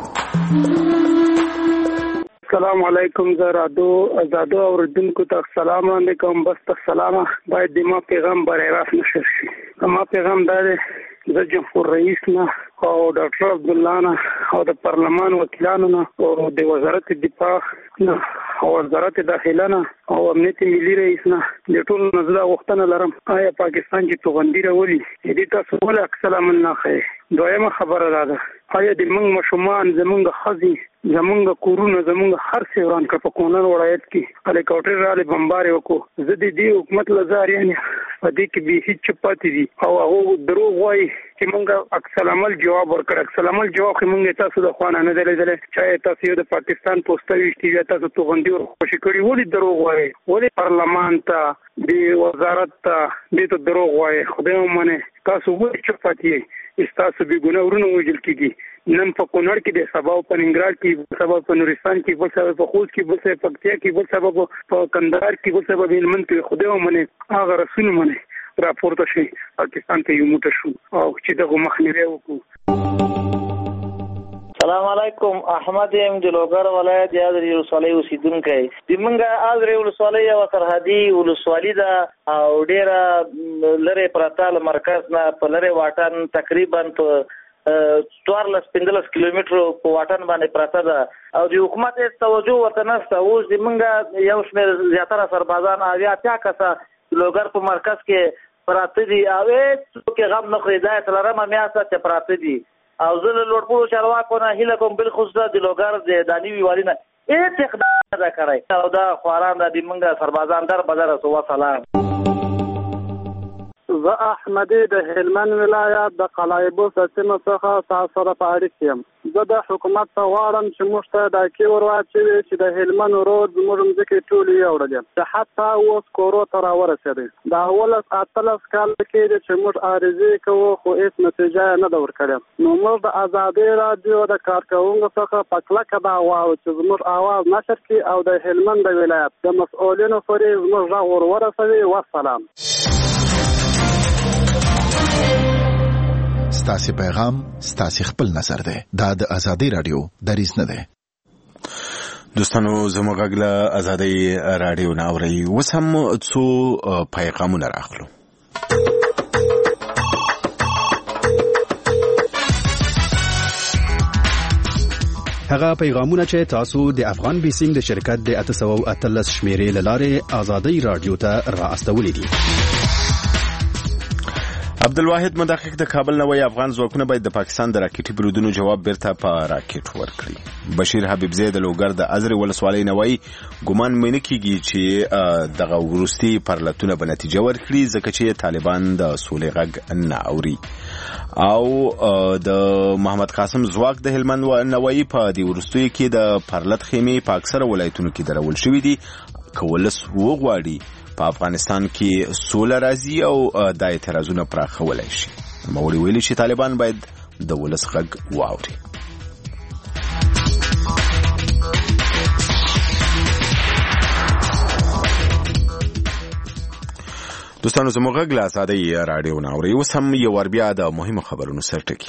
السلام علیکم زرادو آزادو اوردونکو ته سلام علیکم. بس ته سلام باید د ما پیغام برای راست نشر شي. ما پیغام دا دی د جمهور رئیس نه او ډاکټر عبدالله نه او د پارلمان وکیلانو نه او د وزارت دفاع نه او وزارت داخله نه او امنیت ملي رئیس نه د ټول نظر غوښتنه لرم آیا پاکستان چې توغندي راولي دې تاسو ولا سلام نه خیر. دویمه خبره ده آیا د موږ مشومان زمونږ خزي زمونږ کورونه زمونږ هر څه وران کړ په کونړ ولایت کې هلیکاپټر رالی بمبار وکړو. زه د دې حکومت لزار یعنی په دې کې به هیڅ چپاتې دي او هغه دروغ وایي چې موږ اکثر عمل جواب ورکړ. اکثر عمل جواب خو موږ تاسو د خوانه نه دلې چې تاسو د پاکستان پوسټر وشتي تاسو توغندي ور خوشی کړی ولې دروغ وایي ولې پارلمان ته د وزارت ته دې ته دروغ وایي. خدای ومنه تاسو ولې چپاتې استاسو به ګناه ورونه وجل کیږي. نن په کونړ کې د سبا په ننګرهار کې سبا په نورستان کې بل سبا په خوست کې بل سبا په پکتیا کې بل سبا په کندهار کې بل سبا په هلمند کې خدای ومنه هغه رسول منه راپورته شي پاکستان ته یو موټه شو او چې دغه مخنیوي وکړو. سلام علیکم. احمد ام د لوګر ولایت یاد ولسوالۍ اوسیدونکی د منګه از ولسوالۍ او سرحدي ولسوالۍ ده او ډیره لره پرتال مرکز نه په لره واټن تقریبا په څوارلس پنځلس کیلومتر په واټن باندې پراته ده او د حکومت توجه ورته نشته. اوس د منګه یو شمېر زیاتره سربازان اویا اتیا کسه لوګر په مرکز کې پراته دي او څوک غم نه خوري. دا څلورمه میاشته چې پراته دي او زه له لوړپوړو چارواکو نه هیله کوم بالخصوص د لوګر د داني والي نه هېڅ اقدام نه ده کړی او دا خواران د منګه سربازان در بدر سو سلام. زه احمدی د هلمند ولایت د قلایبو سیمه څخه تاسو سره په اړیکه یم. زه د حکومت ته غواړم چې موږ ته دا کې ورواچوي چې د هلمند رود زموږ ځمکې ټولې یوړلې چې حتی اوس کورو ته راورسېدې. دا اولس اتلس کال کېږي چې موږ عارضې کوو خو هېڅ نتیجه یې نه ده ورکړې. نو موږ د ازادۍ راډیو د کارکوونکو څخه په کلکه دا غواړو چې زموږ اواز نشر کړي او د هلمند د ولایت د مسؤلینو پورې زموږ غږ ور ورسوي. والسلام. ستاسو پیغام ستاسو خپل نظر دی. دا د ازادي رادیو دریځ نه دی. دوستانو زموږ غږ له ازادي رادیو نه اوري. اوس هم څو پیغامونه راغلو. هغه پیغامونه چې تاسو د افغان بیسینګ د شرکت د اته سوه اتلس شمیرې له لارې آزادۍ رادیو ته را استولې دي. عبدالواحد مدقق د کابل نوی افغان ځواکونه باید د پاکستان د راکټي بریدونو جواب بیرته په راکټ ورکړي. بشیر حبیبزی د لوګر د ازرې ولسوالۍ نوی ګمان مې نه کیږي چې دغه وروستي پرلتونه به نتیجه ورکړي ځکه چې طالبان د سولې غږ نه اوري. او د محمد قاسم ځواک د هلمند نوی په دې وروستیو کې د پرلت خیمې په اکثره ولایتونو کې درول شوي دي. که ولس وغواړي په افغانستان کې سوله راځي او د اعتراضونو پراخولای شي. نوموړي ویلي چې طالبان باید د ولس غږ واوري. دوستانو زموږ غږ له ازادۍ راډیو نه اورئ. اوس هم یو ور بیا د مهمو خبرونو سرټکي.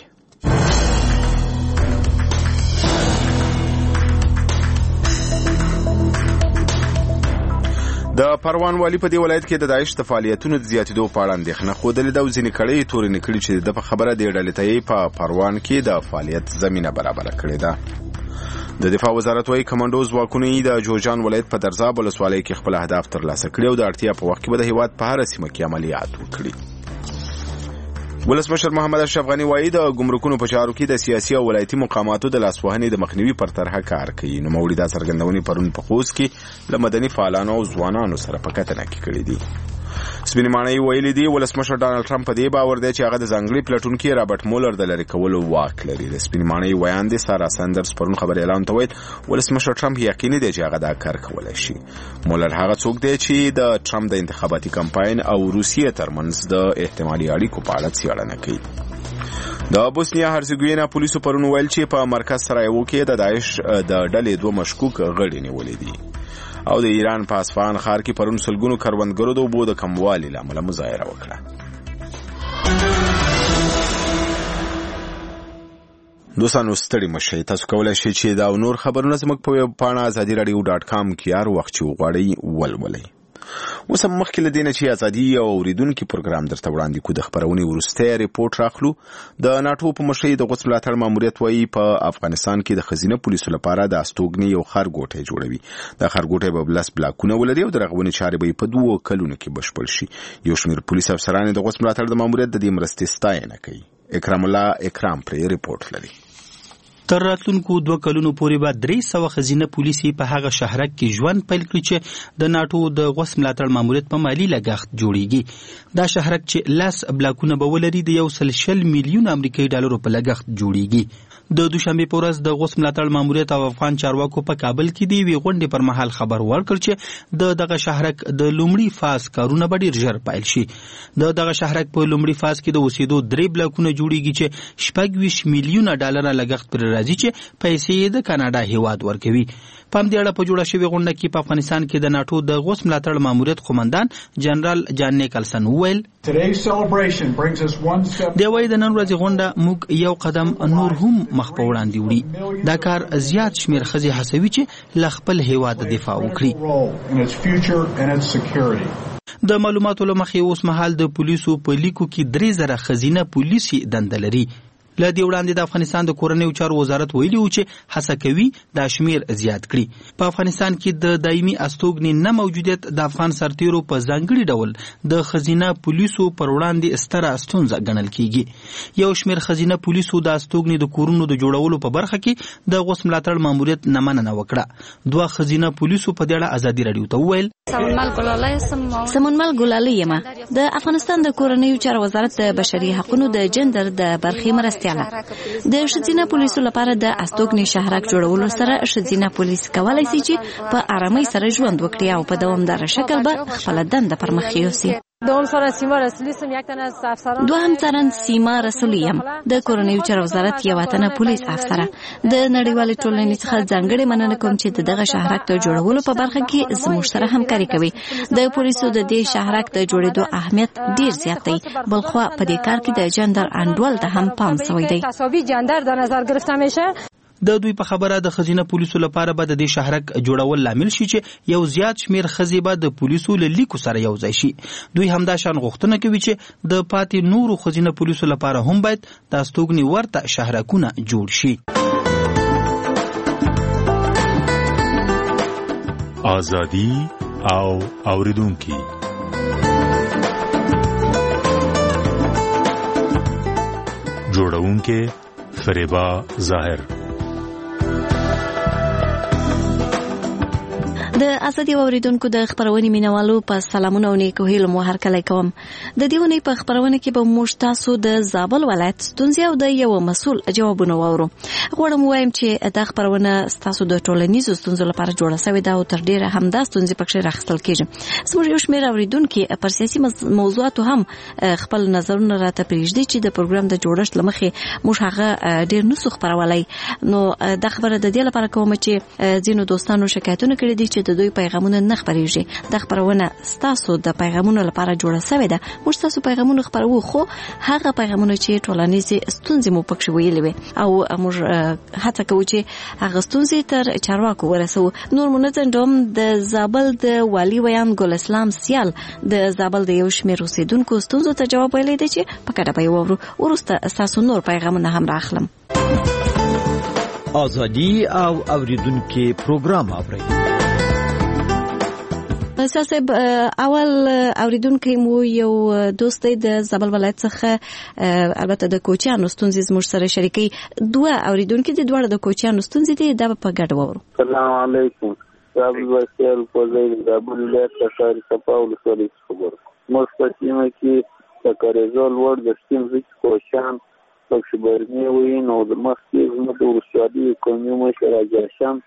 د پروان والی په دې ولایت کې د داعش د فعالیتونو د زیاتېدو په اړه اندېښنه ښودلې ده او ځینې کړۍ تورې نکړي چې د په خبره د ډلې ته یې په پروان کې د فعالیت زمینه برابره کړې ده. د دفاع وزارت وايي کمانډو ځواکونه یې د جوزجان ولایت په درزاب ولسوالۍ کې خپل اهداف ترلاسه کړي او د اړتیا په وخت کې به د هېواد په هره سیمه کې عملیات وکړي. ولسمشر محمد اشرف غني وايي د ګمرکونو په چارو کې د سیاسي او ولایتي مقاماتو د لاسوهنې د مخنیوي پر طرحه کار کوي. نوموړي دا څرګندونې پرون په خوست کې له مدني فعالانو او ځوانانو سره په کتنه کې کړې دي. سپینې ماڼۍ ویلي دي ولسمشر ډانلډ ټرمپ په دې باور دی چې هغه د ځانګړي پلټونکي رابرټ مولر د لرې کولو واک لري. د سپینې ماڼۍ ویاندې سارا ساندرز پرون خبر اعلان ته ویل ولسمشر ټرمپ یقیني دی چې هغه دا کار کولی شي. مولر هغه څوک دی چې د ټرمپ د انتخاباتي کمپاین او روسیې ترمنځ د احتمالي اړیکو په اړه څېړنه کوي. د بوسنیا هرزګوینا پولیسو پرون ویل چې په مرکز سرایوو کې د داعش د ډلې دوه مشکوک غړي نیولې دي. او د ایران په اصفهان ښار کې پرون سلګونو کروندګرو د اوبو د کموالي له امله مظاهره وکړه. دوستانو ستړي مشئ، تاسو کولی شئ چې دا او نور خبرونه زموږ په ویب پاڼه ازادي راډیو ډاټ کام کې هر وخت چې وغواړئ ولولئ. اوس هم مخکې له دې نه چې ازادي او اوریدونکي پروګرام درته وړاندې کړو د خپرونې وروستی ریپورټ راخلو. د ناټو په مشرۍ د قدس ملاتړ ماموریت وایي په افغانستان کې د ښځینه پولیسو لپاره د استوګنې یو ښارګوټی جوړوي. دا ښارګوټی به لس بلاکونه ولري او د رغونې چارې به یې په دوو کلونو کې بشپړ شي. یو شمېر پولیس افسران د قدس ملاتړ د ماموریت د دې مرستې ستاینه کوي. اکرام الله اکرام پرې ریپورټ لري. تر راتلونکو دوه کلونو پورې به درې سوه ښځینه پولیسي په هغه شهرک کې ژوند پیل کړي چې د ناټو د غوث ملاتړ ماموریت په مالي لګښت جوړیږي. دا شهرک چې لس بلاکونه به ولري د یو سل شل میلیون امریکایي ډالرو په لګښت جوړیږي. د دوشنبې په ورځ د غوث ملاتړ ماموریت او افغان چارواکو په کابل کې د یوې غونډې پر مهال خبر ورکړ چې د دغه شهرک د لومړي فاز کارونه به ډېر ژر پیل شي. د دغه شهرک په لومړي فاز کې د اوسېدو درې بلاکونه جوړیږي چې شپږ ویشت میلیونه ډالره لګښت پرې راځي چې پیسې د کاناډا هیواد ورکوي. په همدې اړه په جوړه شوې غونډه کې په افغانستان کې د ناټو د غوث ملاتړ ماموریت قومندان جنرال جان نیکلسن وویل دی وایي د نن ورځې غونډه موږ یو قدم نور هم مخ په وړاندې وړي. دا کار زیات شمېر ښځې هڅوي چې له خپل هیواد دفاع وکړي. د معلوماتو له مخې اوس مهال د پولیسو په لیکو کې درې زره ښځینه پولیسي دنده لري. له دې وړاندې د افغانستان د کورنیو چارو وزارت ویلي و چې هڅه کوي دا شمیر زیات کړي. په افغانستان کې د دایمي استوګنې نه موجودیت د افغان سرتیرو په ځانګړي ډول د ښځینه پولیسو پر وړاندې ستره ستونزه ګڼل کیږي. یو شمیر ښځینه پولیسو د استوګنې د کورونو د جوړولو په برخه کې د غوث ملاتړ ماموریت نه مننه وکړه. دوه ښځینه پولیسو په دې اړه ازادي راډیو ته وویل سمونمل ګلالي یم د افغانستان د کورنیو چارو وزارت د بشري حقوقو د جندر د برخې مرستیاله. د ښځینه پولیسو لپاره د استوګنې شهرک جوړولو سره ښځینه پولیس کولای شي چې په آرامۍ سره ژوند وکړي او په دوامدار شکل به خپل دنده پر مخ یوسي. دوهم څارن سیما رسولي یم د کورنیو چارو وزارت یو تنه پولیس افسره. د نړیوالې ټولنې څخه ځانګړې مننه کوم چې دغه شهرک د جوړولو په برخه کې زموږ سره همکاري کوي. د پولیسو د دې شهرک د جوړېدو اهمیت ډیر زیات دی. بلخوا په دې کار کې د جندر انډول ته هم پام شوی دی. د دوی په خبره د ښځینه پولیسو لپاره به د دې شهرک جوړول لامل شي چې یو زیات شمیر ښځې به د پولیسو له لیکو سره یو ځای شي. دوی همدا شان غوښتنه کوي چې د پاتې نورو ښځینه پولیسو لپاره هم باید د استوګنې ورته شهرکونه جوړ شي. ازادي او اوریدونکو. جوړونکو فریبا ظاهر. د ازادي اوریدونکو د خبرونې مینوالو په سلامونه او نیکو هیلو مو هرکلی کوم. د دې ونې په خبرونه کې به موږ تاسو د زابل ولایت ستونزې او د یو مسؤل جوابونه واورو. غواړم وایم چې دا خبرونه تاسو د ټولنیزو ستونزو لپاره جوړه شوې ده او تر ډیره همدا ستونزې پکې راخستل کیږي. زموږ یو شمېر اوریدونکو پر سیاسي موضوعاتو هم خپل نظرونه راته پرېږدي چې د پروګرام د جوړښت لمخې موږ هغه ډیر نسو خبرولای. نو دا خبره د دې لپاره کوم چې ځینو دوستانو شکایتونه کړي دي چې د دوی پیغامونه نه خبرېږي. د خبرونه ستاسو د پیغامونو لپاره جوړه شوې ده. موږ تاسو پیغامونه خبرو، خو هغه پیغامونه چې ټولنیزې ستونزې مو پکې ویلې وي او موږ هڅه کوو چې هغه ستونزې تر چارواکو ورسو. نور منځنډوم د زابل د والي ویان ګل اسلام سیال د زابل د یو شمېر اوسیدونکو ستونزو ته جواب ویلی دی چې په کډه به وورو. وروسته تاسو نور پیغامونه هم راخلم. ازادي او اوریدونکو پروګرام اورئ. صاحب اول اوریدونکو مو یو دوست دی د زابل ولایت څخه، البته د کوچیانو ستونزې زموږ سره شریکي. دوه اوریدونکو دي، دواړه د کوچیانو ستونزې دي، دا په ګډه وورو. السلام علیکم. زابل وسیل کوزای زابل ولایت څخه سپاول سولې خبر. مستقیمه کې تکرزول ور د ستونزې کوچیان په خبرنی وي نو د مخکې زموږ د ورشادي کومې مشره جاشم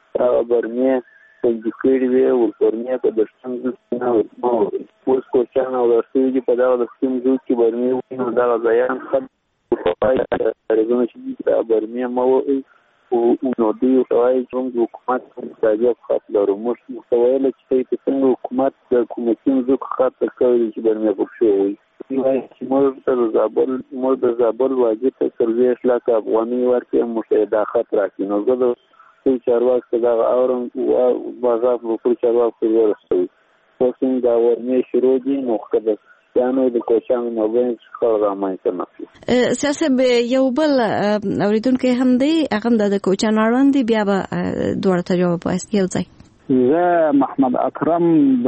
برمه څنګه وی ورپرنه په دښتن کې نه وي. اوس کوچان او ورسېږي په دا د ستونزو کې برمه وي نو دا ځایان خد په پای کې رغونه شي دا برمه مو او نو دی او کوم حکومت ځای خاطر لرو مو سوال چې په څنګه حکومت د کومتین زو خاطر کوي چې برمه وکړي. چې موږ د زابل موږ د زابل واجب سرویس لاکه افغاني ورته مشاهده خاطر راکې نو زه څو چارواک دا اورم او بازار په چارواک کې ورسوي. اوسین دا ورنه شروع دي نو خبر یانو د کوچانو نو وین څخه راځي نه. سیاست یو بل اوریدونکو هم دی، هغه د کوچانو اړوند بیا به دوړ ته جواب وایي. یو ځای زه محمد اکرم د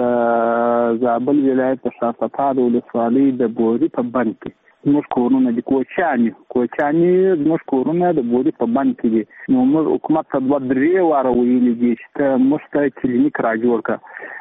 زابل ولایت شافتاد ولسوالۍ د بوري په بند کې موږ کورونه د کوچانی کوچانی موږ کورونه د بوري په بند کې دي. نو موږ حکومت ته دوه درې واره ویلي دي چې موږ ته کلینیک را جوړ کړه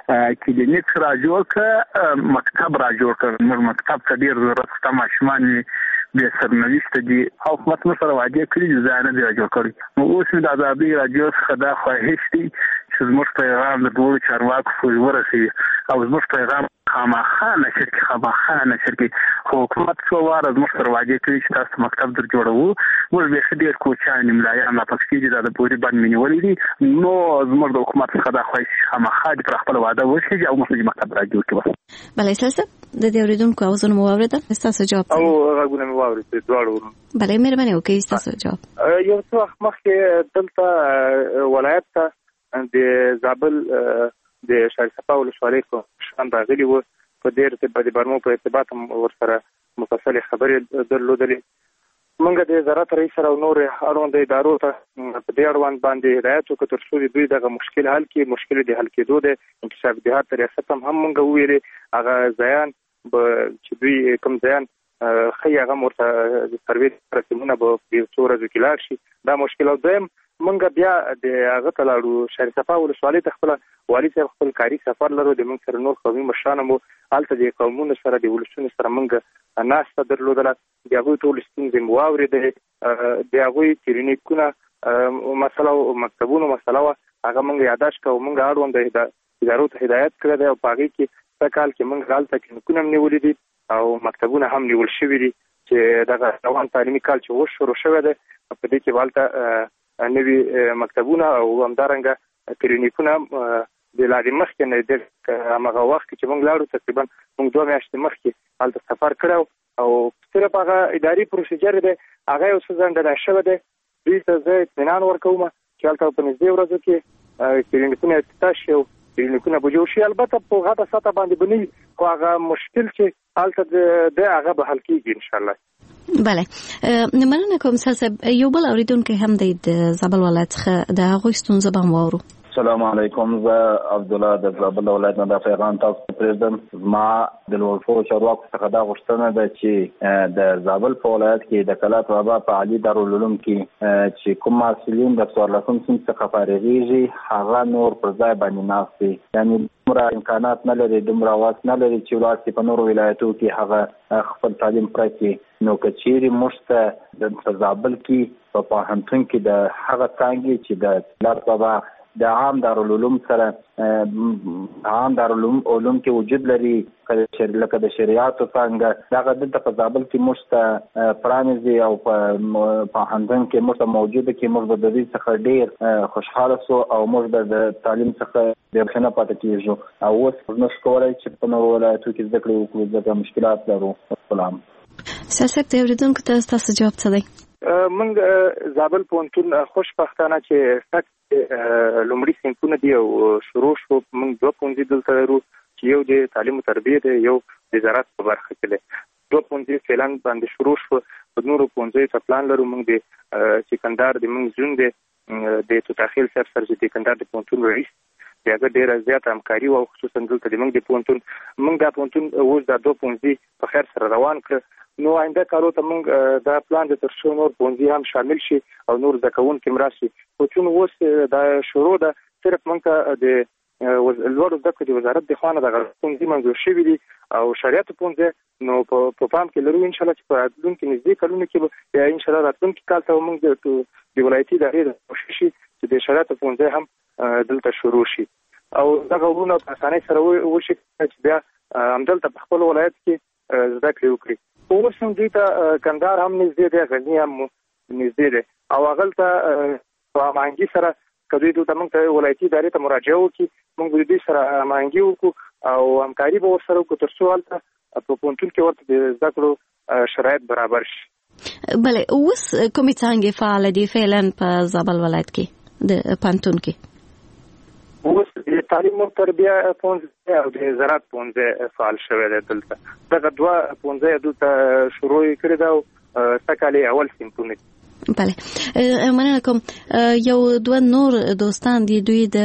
کلینیک را جوړ کړه مکتب را جوړ کړه. موږ مکتب ته ډېر ضرورت شته، ماشومان به سرنوشت دي او حکومت موږ سره واجب کړي ځای نه دی جوړ کړی. نو اوس د آزادي راډیو څخه دا خواهش دی چې زموږ پیغام د دوه چارواکو پورې ورسوي او زموږ پیغام خامخا نشر کې خامخا نشر کې حکومت څو واره زموږ سره واجب کړي چې تاسو مکتب در جوړوو. موږ به ډېر کوچان ملایان لا پکې دي د پورې باندې منولې دي. نو زموږ د حکومت څخه دا خواهش خامخا د پر خپل وعده وشي او موږ مکتب را جوړ کړو. بلې سلسله د دې اوریدونکو اوازونه مو واوریدل؟ تاسو جواب او غوونه مو واوریدل دواړو. بلې مهرباني وکړئ تاسو جواب. یو څه وخت مخکې دلته ولایت ته د زابل د شریفه ولسوالۍ کو شان راغلي وو په ډېر څه په برمو په ارتباط ورسره مفصل خبرې درلودلې. موږ د وزارت رئیس او نور اړوند ادارو ته په دې اړوند باندې هدایت وکړ تر څو دوی دغه مشکل حل کړي. مشکل د حل کېدو د انکشاف جهات ریاست هم موږ ویلې هغه ځایان چې دوی کوم ځایان خي هغه مرته سرویس رسمونه به په څو ورځې کې لاړ شي. دا مشکل او دویم موږ بیا د هغه تلاړو شریفه ولسوالۍ ته خپل والي صاحب خپل کاری سفر لرو. د موږ سره نور قومي مشران مو هلته د قومونو سره د ولسونو سره موږ ناسته درلودله. د هغوی ټول ستونزې مو واورېدلې. د هغوی کلینیکونه مسله او مکتبونو مسله وه هغه موږ یاداشت کوو. موږ اړوند ادارو ته هدایت کړی دی او په هغې کې څه کال کې موږ هلته کلینیکونه هم نیولي دي او مکتبونه هم نیول شوي دي چې دغه روان تعلیمي کال چې اوس شروع شوی دی په دې کې به هلته نوي مکتبونه او همدارنګه کلینیکونه د لارې مخکې نه د هغه وخت چې موږ لاړو تقریبا موږ دوه میاشتې مخکې هلته سفر کړی او صرف هغه اداري پروسیجر دی هغه یو څه ځنډنی شوی دی. دوی ته زه اطمینان ورکوم چې هلته په نږدې ورځو کې کلینیکونه افتتاح شي او کلینیکونه به جوړ شي. البته په غټه سطح باندې به نه وي خو هغه مشکل چې هلته دی هغه به حل کېږي انشاءالله. بله مننه کوم. صاحب یو بل اوریدونکی هم دی د زابل ولایت څخه د هغوی ستونزه به هم واورو. السلام علیکم. زه عبدالله د زابل ولایت نه د پیغام تاسو پرېږدم. زما د لوړپوړو چارواکو څخه دا غوښتنه ده چې د زابل په ولایت کې د کلات بابا په علي دارالعلوم کې چې کوم محصلین د څوارلسم صنف څخه فارغېږي هغه نور پر ځای باندې ناست دي، یعنې دومره امکانات نه لري، دومره واس نه لري چې ولاړ شي په نورو ولایتو کې هغه خپل تعلیم پوره کړي. نو که چیرې موږ ته د زابل کې په پوهنتون کې د هغه څانګې چې د کلات بابا د عام دارالعلوم سره عام دارالعلوم علوم کې وجود لري، لکه د شریعت څنګه دغه دلته په زابل کې موږ ته پرانیزي او په پوهنتون کې موږ ته موجوده کې موږ د دې څخه ډېر خوشحاله سو او موږ د تعلیم څخه ډېر ښه نه پاتې کېږو او اوس موږ نشو کولی چې په نورو ولایتو کې زده کړې وکړو ځکه مشکلات لرو. السلام. سیاست د اورېدونکو ته ستاسو جواب څه دی؟ موږ زابل پوهنتون خوشبختانه چې سک لومړي صنفونه دي او شروع شو. موږ دوه پوهنځي دلته لرو چې یو د تعلیم او تربیه دی، یو د زراعت په برخه کې دی. دوه پوهنځي فعلا باندې شروع شو. په نورو پوهنځیو څه پلان لرو. موږ د سکندر د موږ زون دی د توتاخیل صاحب سره چې سکندر د پوهنتون رئیس دی، هغه ډېره زیاته همکاري وه، خصوصا دلته د موږ د پوهنتون موږ دا پوهنتون اوس دا دوه پوهنځي په خیر سره روان کړه. نو آینده کارو ته موږ دا پلان د تر څو نور پوهنځي هم شامل شي او نور زده کوونکي هم راشي. خو چون اوس دا شروع ده، صرف موږ ته د لوړو زده کړو د وزارت د خوا نه دغه پوهنځي منظور شوي دي او شریعت پوهنځي نو په پام کې لرو انشاءالله چې په راتلونکي نږدې کلونو کې به یا انشاءالله راتلونکي کال ته موږ د ولایتي ادارې کوشش شي چې د شریعت پوهنځي هم دلته شروع شي او دغه ورونه په اسانۍ سره وشي چې بیا همدلته په خپل ولایت کې زده کړې وکړي. اوس هم دوی ته کندهار هم نږدې دی، غزني هم نږدې دی او هغلته په هماهنګي سره که دوی دلته موږ ته ولایتي ادارې ته مراجعه وکړي، موږ به د دوی سره هماهنګي وکړو او همکاري به ورسره وکړو تر څو هلته په پوهنتون کې ورته د زده کړو شرایط برابر شي. بلې اوس کومې څانګې فعاله دي فعلا په زابل ولایت کې د پوهنتون کې؟ اوس د تعلیم او تربیه پوهنځی او د زراعت پوهنځی فعال شوی دی. دلته دغه دوه پوهنځي دلته شروع یې کړې ده او سږکال اول صنفونه دي. بله، مننه کوم. یو دوه نور دوستان دي، دوی د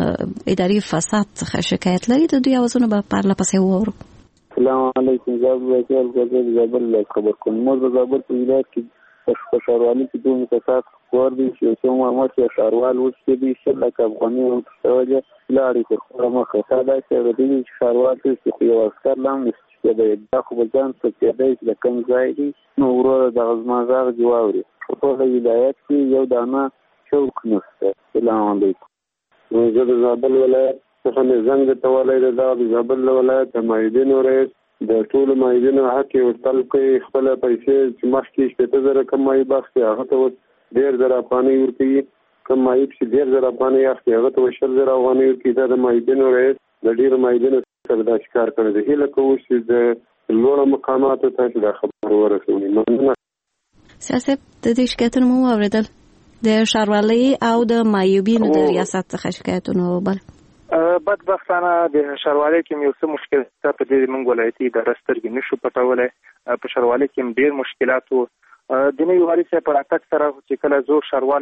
اداري فساد څخه شکایت لري، د دوی اوازونه به پرله پسې واورو. السلام علیکم. زه عبدالوکیل غزل زابل خبر کوم. موږ د زابل په ولایت کې په ښاروالۍ کې دوه فساد خپور دي چې څو معلومات یې ښاروال اوسې دي شل لکه افغانۍ هم پښتوجه لاړې پر خپله مخه تا داسې اورېدلي چې ښاروال ته چې خو یو عسکر لا هم نشي کېدی، دا خو به ځان ته کېدی چې د کوم ځای دي نو وروره دغه زما غږ دې واوري. په ټوله ولایت کې یو دانه چوک نشته. السلام علیکم. زه د زابل ولایت څخه مې زنګ درته ولی دی. دا د زابل ولایت د معیدینو رئیس د ټولو معیدینو حق یې ورطلب کوي. خپله پیسې چې مخکې شپېته زره کم معیب اخلي هغه ته اوس ډېر زره افغانۍ ورکوي، کم معیب چې ډېر زره افغانۍ اخلي هغه ته اوس شل زره افغانۍ ورکوي. دا د معیدینو رئیس د ډېرو معیدینو سره دا کار کړی دی. هیله کوو چې د لوړو مقاماتو ته چې دا خبر ورسوي. مننه. سیاست د دې شکایتونه مو واورېدل د ښاروالۍ او د معیوبینو د ریاست څخه شکایتونه وبل؟ بدبختانه د ښاروالۍ کې یو څه مشکل شته، په دې موږ ولایتي اداره سترګې نشو پټولی. په ښاروالۍ کې هم ډېر مشکلات وو. د نوي والي صاحب په راتګ سره چې کله زور ښاروال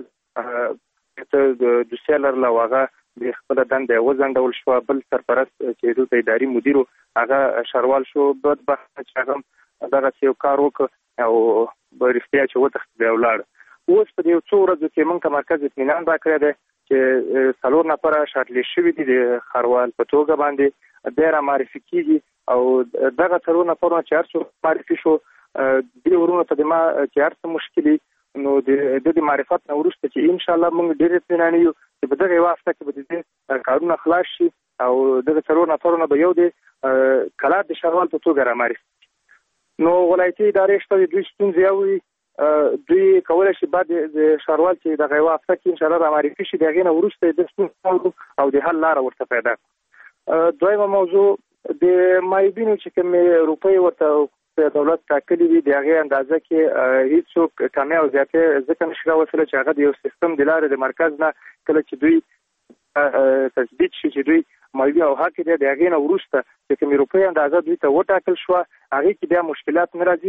د دوسیه لرله او هغه د خپله دنده یې وځنډول شوه، بل سرپرست چې دلته اداري مدیر و هغه ښاروال شو. بدبخته چې هغه هم دغسې یو کار وکړ او په رښتیا چې وتښتېد او ولاړ. اوس په دې یو څو ورځو کې موږ ته مرکز اطمینان راکړی دی چې څلور نفره شارټلیسټ شوي دي د ښاروال په توګه باندې بیا را معرفي کېږي او دغه څلور نفرونه چې هر څوک معرفي شو دې ورونو ته د ما چې هر څه مشکلي نو د د معرفت نه وروسته چې انشاءالله موږ ډېر اطمینان یو چې په دغه یوه هفته کې به د دې کارونه خلاص شي او دغه څلور نفرونه به یو د کلات د ښاروال په توګه را معرفي شي. نو ولایتي ادارې شته د دوی ستونزې اوري، دوی کولی شي بعد د ښاروال چې دغه یوه هفته کې انشاءالله را معرفي شي د هغې نه وروسته یې د ستونزې اورو او د حل لاره ورته پیدا کړو. دویمه موضوع د معیوبینو چې کومې روپۍ ورته دولت ټاکلي دي د هغې اندازه کې هېڅوک کمې او زیاتې ځکه نشي راوستلی چې هغه د یو سیستم د لارې د مرکز نه کله چې دوی تثبیت شي چې دوی معیوبي او حق دی د هغې نه وروسته چې کومې روپۍ اندازه دوی ته وټاکل شوه هغې کې بیا مشکلات نه راځي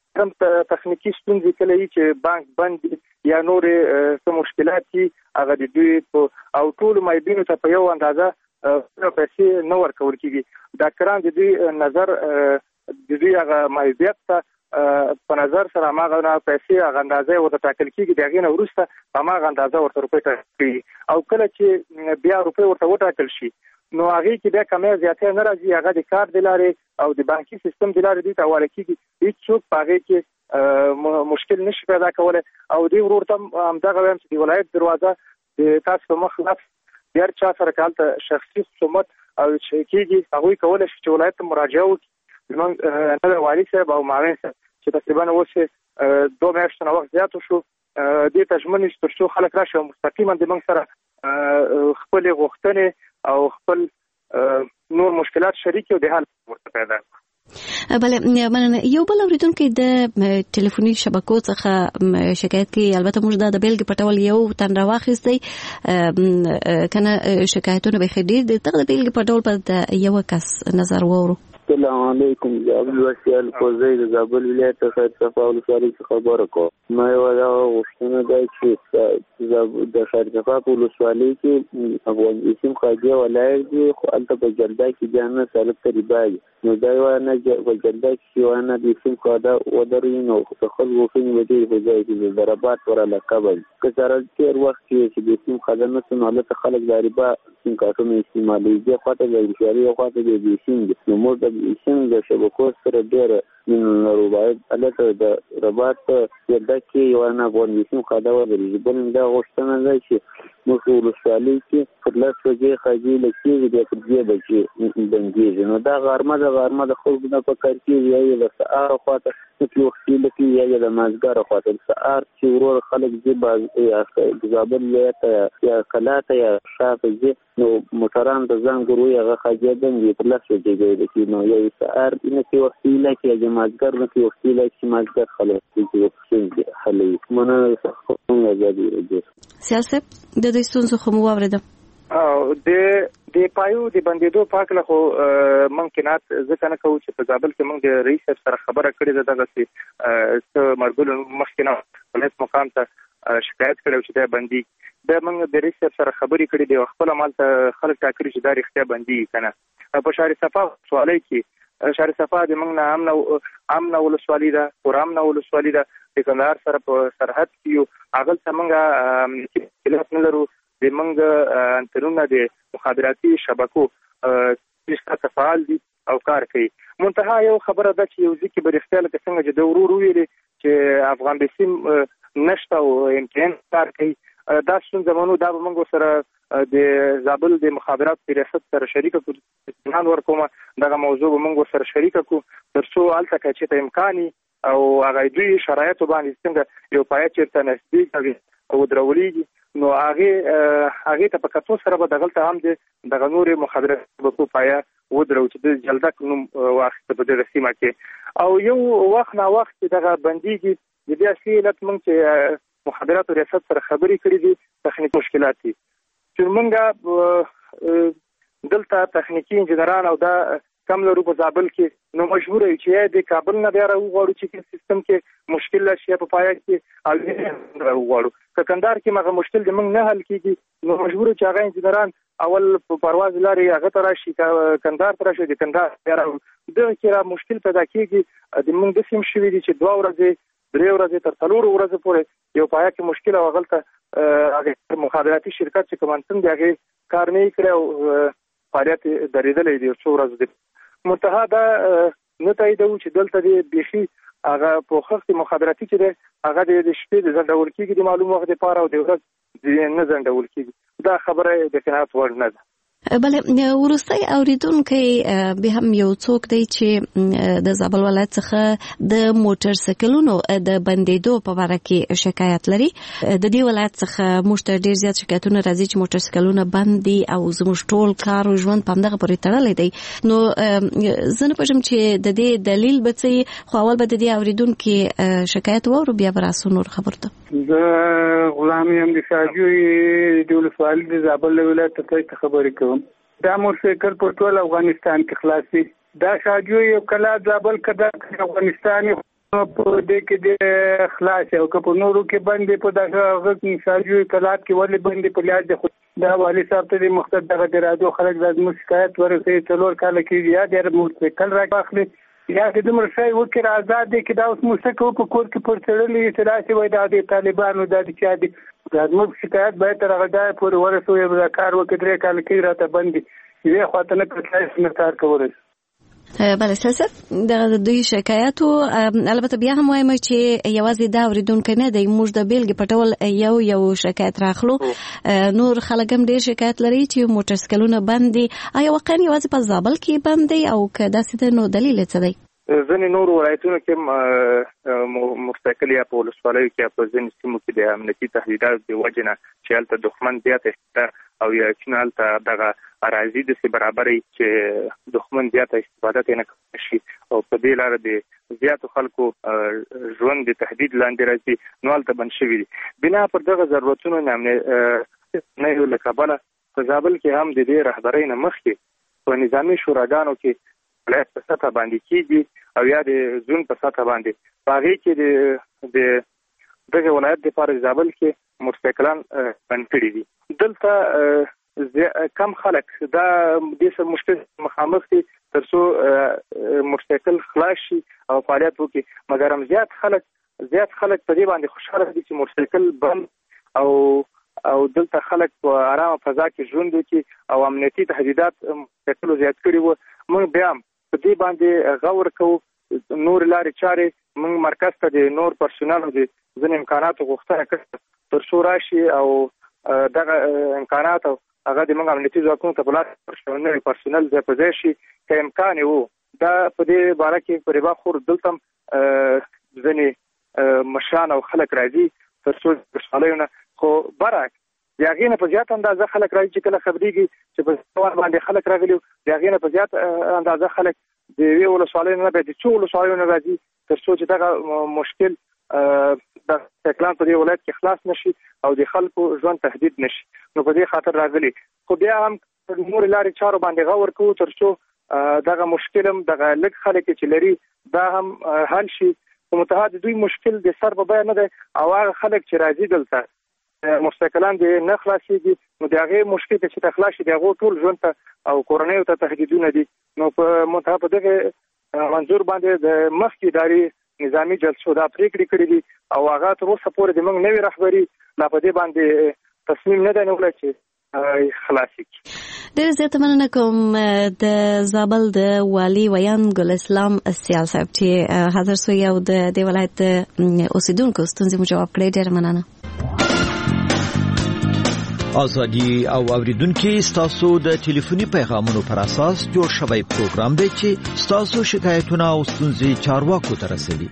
کوم تخنیکی ستونزې کله چې بانک بند یا نور څه مشکلات دي هغه د دوی او ټول مایبینو ته په یو اندازه پیسې نه ورکول کیږي. ډاکټران د دوی نظر د دوی هغه مایبیت ته په نظر سره هغه پیسې هغه اندازه ورته ټاکل کیږي، د هغې نه وروسته هماغه اندازه ورته روپۍ ټاکل کیږي او کله چې بیا روپۍ ورته وټاکل شي نو هغې کې بیا کمی زیاتې نه راځي، هغه د کار د لارې او د بانکي سیستم د لارې دوی ته حواله کیږي، هېڅوک په هغې کې مشکل نشي پیدا کولی. او دې ورور ته همدغه وایم چې د ولایت دروازه د تاسو په مخ لفظ د هر چا سره که هلته شخصي خصومت او کېږي هغوی کولی شي چې ولایت ته مراجعه وکړي. زموږ نه والی صاحب او معاون صاحب چې تقریبا اوس دوه میاشتو نه وخت زیاتو شو دې ته ژمن تر څو خلک راشي او مستقیما د موږ سره خپلې غوښتنې او خپل نور مشکلات شریک او د حل ورته پیدا بله مننه. یو بل اوریدونکي د ټلیفوني شبکو څخه شکایت کوي، البته موږ دا د بیلګې په ډول یو تن راواخیستی کنه شکایتونه به ډېر دي، دغه د بیلګې په ډول به د یو کس نظر واورو. السلام علیکم، زابل وسیل کوزی د زابل ولایت څخه صفا ولسوالۍ څخه خبره کوم. ما یو دا غوښتنه ده چې د ښار صفا په ولسوالۍ کې افغانستان خاجه ولایت دی خو هلته په جلده کې بیا نه سالب تریبا دي، نو دا یو نه په جلده کې یو نه د سیم خاده ودرې نو په خلکو فین ودی په ځای کې د ضربات ور لقبل که سره تیر وخت کې چې د سیم خاده نه سماله ته خلک داريبا سیم کارتونه استعمالي دي، خاطر د ریشاري خاطر د سیم نو موږ سیم د شبکو سره ډېر من روبایت الته د رباط یده کې یو نه افغانستان خاده ودرې بل دا غوښتنه ده چې موږ ولسوالۍ کې پر لاس وځي خاجي لکې د پرځې بچي بنګي نو دا غرمه د غرمه د خلکو نه په کار کې یا د سهار خاطر چې وختي لکې یا د مازګر خاطر سهار چې ورور خلک دې باز یا زابل یا کلاته یا شافه نو موټران د زنګ وروي هغه خاجي بنګي پر لاس وځي د نو یو سهار نه کې وختي لکې د مازګر نه کې وختي لکې مازګر خلک چې خلک مننه څنګه زیاده سیاست د دې ستونزو خو مو واوریدم او د د پایو د بندیدو پاک له خو ممکنات ځکه نه کوو چې په زابل کې موږ د رئیس سره خبره کړې ده دغه چې مرګول مخکنه ولایت مقام ته شکایت کړو چې دا بندي د موږ د رئیس سره خبرې کړې دي خپل عمل ته خلک ټاکلي چې دا رښتیا بندي کنه په شهر صفا سوالای کې شهر صفا د موږ نه امن امن ولسوالۍ ده قرام نه ولسوالۍ ده د کندهار سره په سرحد کې اغل څنګه خلاف نه لرو د موږ انترونه د مخابراتي شبکو چې فعال دي او کار کوي. منتها یو خبره ده چې یو ځکه به رښتیا لکه څنګه چې د ورور ویلي چې افغان بسیم نشته او امتحان کار کوي دا څنګه زمونږ دا به موږ سره د زابل د مخابرات ریاست سره شریک کو ځان ورکوم دغه موضوع به موږ سره شریک کو ترڅو الته کې چې امکاني او هغه دوی شرایط باندې څنګه یو پای چیرته نسبی کوي او درولېږي نو هغه هغه ته په کتو سره به دغلته هم د غنور مخابرات په پایا ودرو چې د جلدک نوم واخته په دغه سیمه کې او یو وخت نا وخت دغه بنديږي د دې اصلي علت موږ چې مخابرات ریاست سره خبرې کړې دي تخنیکی مشکلات دي چې موږ دلته تخنیکی انجنیران او دا کم لرو په زابل کې نو مجبور یو چې د کابل نه بیا راوغواړو چې سیستم کې مشکل شي په پایا کې او راوغواړو که کندهار کې مغه مشکل د موږ نه حل کیږي نو مجبور چې هغه انجنیران اول په پرواز لاري هغه تر شي کندهار تر شي د کندهار بیا دغه کې را مشکل پیدا کیږي د موږ د سیم شوی دي چې دوه ورځې درې ورځې تر څلور ورځې پورې یو پایا کې مشکل او غلطه هغه مخابراتي شرکت چې کومنتن دی هغه کار نه کړو فعالیت درېدلې دي څو ورځې منتها دا نه تایید و چې دلته دی بيخي هغه په خخت مخابراتي چې دی هغه د شپې د ځندول کېږي د معلوم وخت لپاره او د ورځ د نه ځندول کېږي دا خبره د قناعت وړ نه ده. بله ورستۍ اوریدونکي به هم یو څوک دی چې د زابل ولایت څخه د موټر سایکلونو د بندیدو په اړه کې شکایت لري. د دې ولایت څخه موږ ډیر زیات شکایتونه راځي چې موټر سایکلونه بند دي او زموږ ټول کار او ژوند په همدغه پورې تړلی دی. نو زه نه پوهیږم چې د دې دلیل به څه خو اول به د دې اوریدونکي شکایت واورو بیا به راسو نور خبر ته. زه غلام یم د شاجوی د ولسوالۍ د زابل ولایت څخه خبرې کوم. دا موټرسایکل په ټول افغانستان کې خلاصي دا شاجوی یو کلا زابل کدا افغانستان په دې کې د خلاص او که په نورو کې باندې په دغه غږ مثالي کلات کې ولې باندې په لیاد د دا والی صاحب ته د مختلف دغه د رادیو خلک د شکایت ورکوي څلور کال کې یا د موټرسایکل راغلي یا د دومره شی وکړ آزاد دي کې دا اوس موسیقي په کور کې پر تړلې اعتراض وای د طالبانو د چا دي د موږ شکایت به تر هغه ځای پورې ورسوي دا کار وکړي درې کال کې راته باندې یې خاطر نه کړای نه کار کولای. بله سلسله د دوی شکایاتو البته بیا هم وایم چې یوازې دا اوریدونکو نه دی موږ د بیلګې په ډول یو یو شکایت راخلو نور خلک هم ډېر شکایت لري چې موټرسایکلونه بند دي آیا واقعا یوازې په زابل کې بند دي او که داسې ده نو دلیل څه دی؟ ځینې نور ولایتونو کې موټرسایکل یا په ولسوالیو کې په ځینې سیمو کې د امنیتي تهدیداتو د وجې نه چې هلته دښمن زیاته شته او یا چې هلته دغه اراضي داسې برابرې چې دښمن زیاته استفاده ترې نه کولی شي او په دې لاره د زیاتو خلکو ژوند د تهدید لاندې راځي نو هلته بند شوي دي. بنا پر دغه ضرورتونو نه یو له کبله په زابل کې هم د دې رهبرۍ نه مخکې په نظامي شوراګانو کې ولایت په سطحه باندې کېږي او یا د زون په سطحه باندې په هغې کې د دغه ولایت دپاره زابل کې موټرسایکلان بند کړي دي. دلته کم خلک دا دې سره مشکل مخامخ دي تر څو موټرسایکل خلاص شي او فعالیت وکړي مګر هم زیات خلک زیات خلک په دې باندې خوشحاله دي چې موټرسایکل بند او او دلته خلک په آرامه فضا کې ژوند وکړي او امنیتي تهدیدات موټرسایکلو زیات کړي وو. موږ بیا په دې باندې غور کوو نور لارې چارې موږ مرکز ته د نور پرسونالو د ځینې امکاناتو غوښتنه کړې تر څو راشي او دغه امکانات او هغه د موږ امنیتي ځواکونو ته په لاس ورشي نوي پرسونل ځای په ځای شي که امکان یې و دا په دې باره کې په ربا خور دلته هم ځینې مشران او خلک راځي تر څو د خوشحالیو نه خو برعکس د هغې نه په زیات اندازه خلک راځي چې کله خبرېږي چې په ځوان باندې خلک راغلي د هغې نه په زیات اندازه خلک د یوې ولسوالیو نه بیا د څو ولسوالیو نه راځي تر څو چې دغه مشکل د سایکلان په دې ولایت کې خلاص نشي او د خلکو ژوند تهدید نشي نو په دې خاطر راغلي. خو بیا هم نور لارې چارو باندې غور کوو تر څو دغه مشکل هم دغه لږ خلک چې لري دا هم حل شي. په منتها د دوی مشکل د سر په بیه نه دی او هغه خلک چې راځي دلته موټرسایکلان د نه خلاصېږي نو د هغې مشکل چې ته خلاص شي د هغو ټول ژوند ته او کورنیو ته تهدیدونه دي. نو په منتها په دغه منظور باندې د مخکې ادارې نظامي جلسو دا پریکړې کړې دي او هغه تر اوسه پورې د موږ نوې رهبري لا په دې باندې تصمیم نه دی نیولی چې خلاص کړي. ډېر زیاته مننه کوم د زابل د والي ویان ګل اسلام سیال صاحب چې حاضر سوی او د دې ولایت د اوسیدونکو ستونزې مو جواب کړی. ډېر مننه. ازادي او اوریدونکو ستاسو د ټلیفوني پیغامونو پر اساس جوړ شوی پروګرام دی چې ستاسو شکایتونه او ستونزې چارواکو ته رسوي.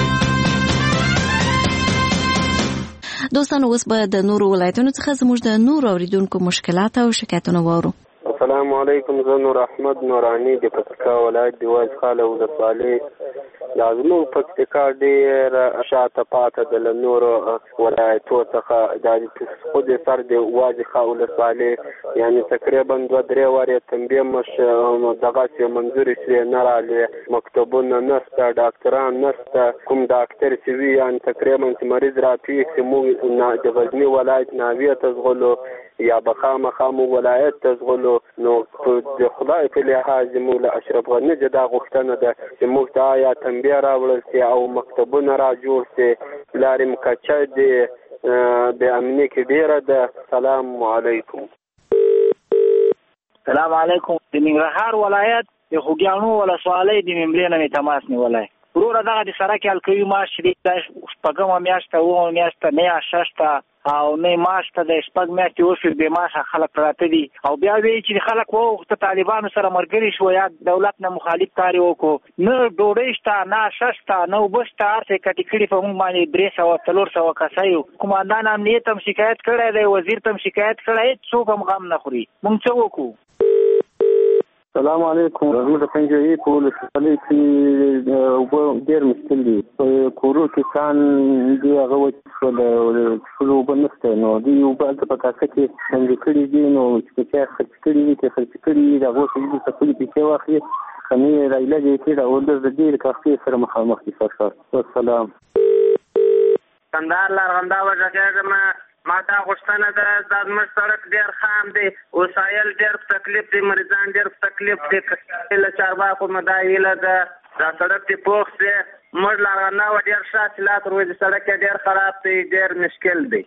دوستانو اوس به د نورو ولایتونو څخه زموږ د نورو اوریدونکو مشکلات او شکایتونه واورو. السلام علیکم. زه نور احمد نورانی د پکتیکا ولایت د واز خاله ولسوالۍ لازمو پکتیکا ډېر شاته پاته د نورو ولایتو څخه د خود سر د واز خاله ولسوالۍ یعنی تقریبا دوه درې وارې تنبیه مش دغه چې منظور شي نه راځي مکتوبونه نشته ډاکټران نشته کوم ډاکټر چې وی یعنی تقریبا چې مریض راپی چې موږ د غزنی ولایت ناویه تزغلو یا بخامه خامو ولایت تزغلو نو د خدای په لحاظ موږ له اشرف غنی جدا غوښتنه ده چې موږ ته یا تنبیه راوړل شي او مکتبونه را جوړ شي لارې مکچه دي د امنیه کې ډیره ده. سلام علیکم. سلام علیکم. د ننګرهار ولایت د خوږیاڼو ولسوالۍ د مملې نه تماس نیولای وروره دغه د سړک الکوي ماش د شپږمه میاشته اومه میاشته نه ششته او نه ماشته د شپږ میاشتې اوسې بې معاشه خلک پراته دي او بیا وایي چې خلک وغوښته طالبانو سره ملګري شو یا دولت نه مخالف کار وکړو نه ډوډۍ شته نه شته نه اوبه شته هر څه کټې کړي په موږ باندې درې سوه څلور سوه کسه یو قمندان امنیت هم شکایت کړی دی وزیر ته هم شکایت کړی هېڅ څوک هم غم نه خوري موږ څه وکړو. السلام علیکم. زموږ د پنجوي په ولسوالۍ کې اوبه ډېر مشکل دي. په کورو کې کان دي هغه وچ شول اوبه نشته نو دوی اوبه هلته په کاسه کې څنګه کړي دي نو چې په چا خرڅ کړي وي چې خرڅ کړي وي د هغو څخه دوی څه پولې پیسې واخلي خني رايلګي چې دا ولر د دې کافي سره مخامخ دي فقط. والسلام. کندهار لارغندا وځکه ما ما دا غوښتنه ده د زموږ سړک ډېر خام دی، وسایل ډېر تکلیف دی، مریضان ډېر تکلیف دی، له چارواکو مداهله ده دا سړک دی پوخ دی. موږ لارغندا و ډېر ښه حاصلات روزي، سړک یې ډېر خراب دی، ډېر مشکل دی.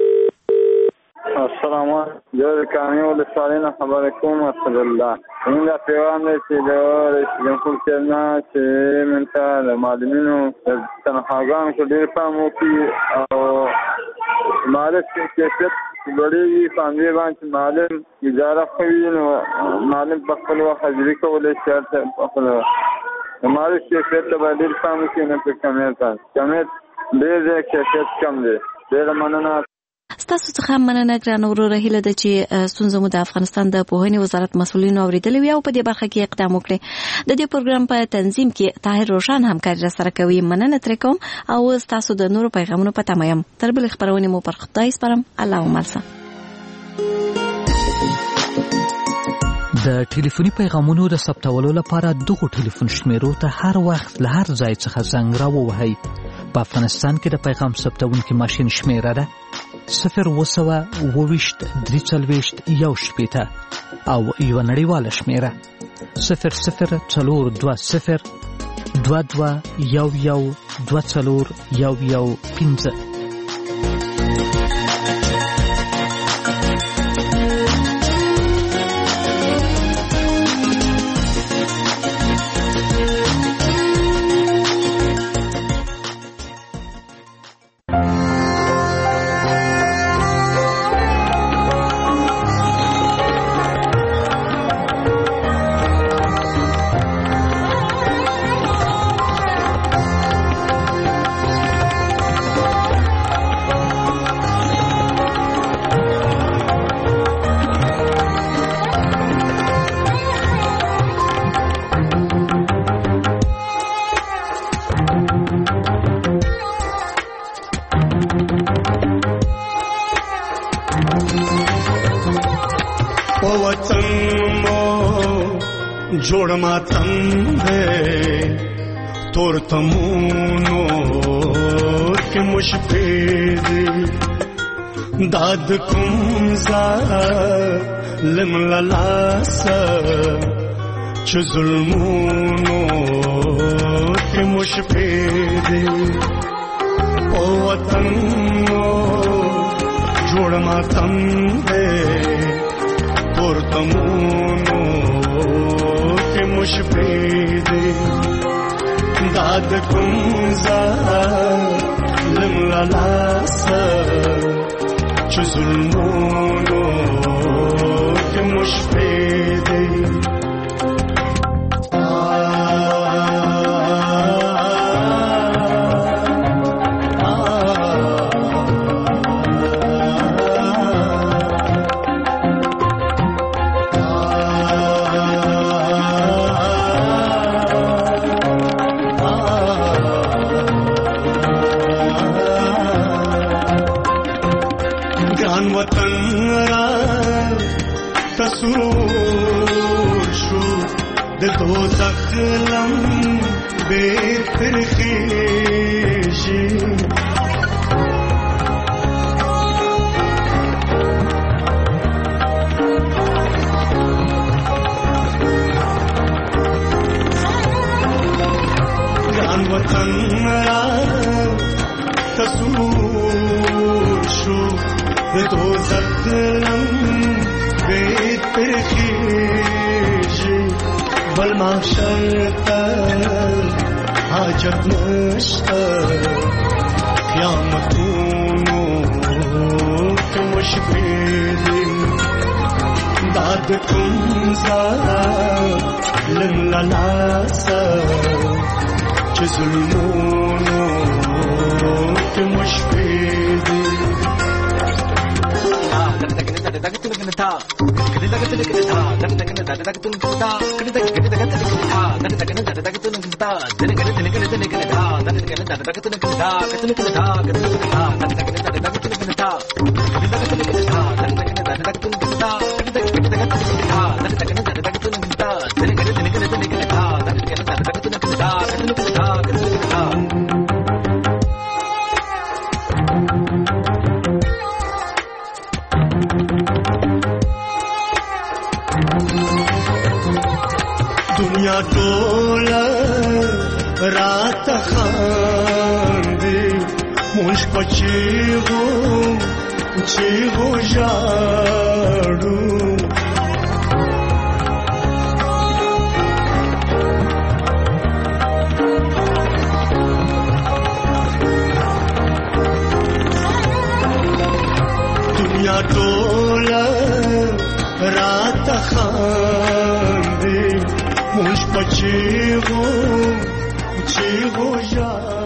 السلام علیکم. زه کامی ولسوالۍ نه خبرې کوم. اسدالله زموږ دا پیغام دی چې د رئیس جمهور صاحب نه چې موږ ته د معلمینو د تنخواګانو کې ډېر پام وکړي او معلم کیفیت لوړېږي. په همدې باندې معلم اداره ښه وي نو معلم په خپل وخت حاضري کولی شي. هلته په خپل د معلم کیفیت ته باید ډېر پام وکړي، نه په کمیت باندې. کمیت ډېر دی، کیفیت کم دی. ډېره مننه. ستاسو څخه مننه ګرانه وروره. هیله ده چې ستونزه مو د افغانستان د پوهنې وزارت مسؤلینو اوریدلې وي او په دې برخه کې اقدام وکړي. د دې پروګرام په تنظیم کې طاهر روشن همکاري راسره کوي. مننه ترې کوم او ستاسو د نورو پیغامونو په تمه یم. تر بلې خپرونې مو پر خدای سپارم. الله ومالسه. د ټلیفوني پیغامونو د ثبتولو لپاره دغه ټلیفون شمیرو ته هر وخت له هر ځای څخه زنګ راووهئ. په افغانستان کې د پیغام ثبتونکي ماشین شمیره ده صفر اوه سوه اوه ویشت درې څلوېښت یو شپېته او یوه نړیواله شمیره صفر صفر څلور دوه صفر دوه دوه یو یو دوه څلور یو یو پنځه. जोड़ मातम है तोर तमूनो के मुशफिर दाद कुमजा लिम ललासा च जुल्मूनो के मुशफिर ओ वतन जोड़ मातम है तोर तमूनो मुशफिर दाद कुमजा लिम ललासा च जुल्मूनो के मुशफिर دوزخ لم بهتر خیشی جان وطن را تصور شو دوزخ لم بهتر خیشی بل محشر حاجت نشتا قیامتونو که مشبیلی داد کنزا لن للاسا چه ظلمونو که مشبیلی موږ پچیغو چیغو ژاړو دنیا ټوله راته خاندي موږ پچیغو چیغو ژاړو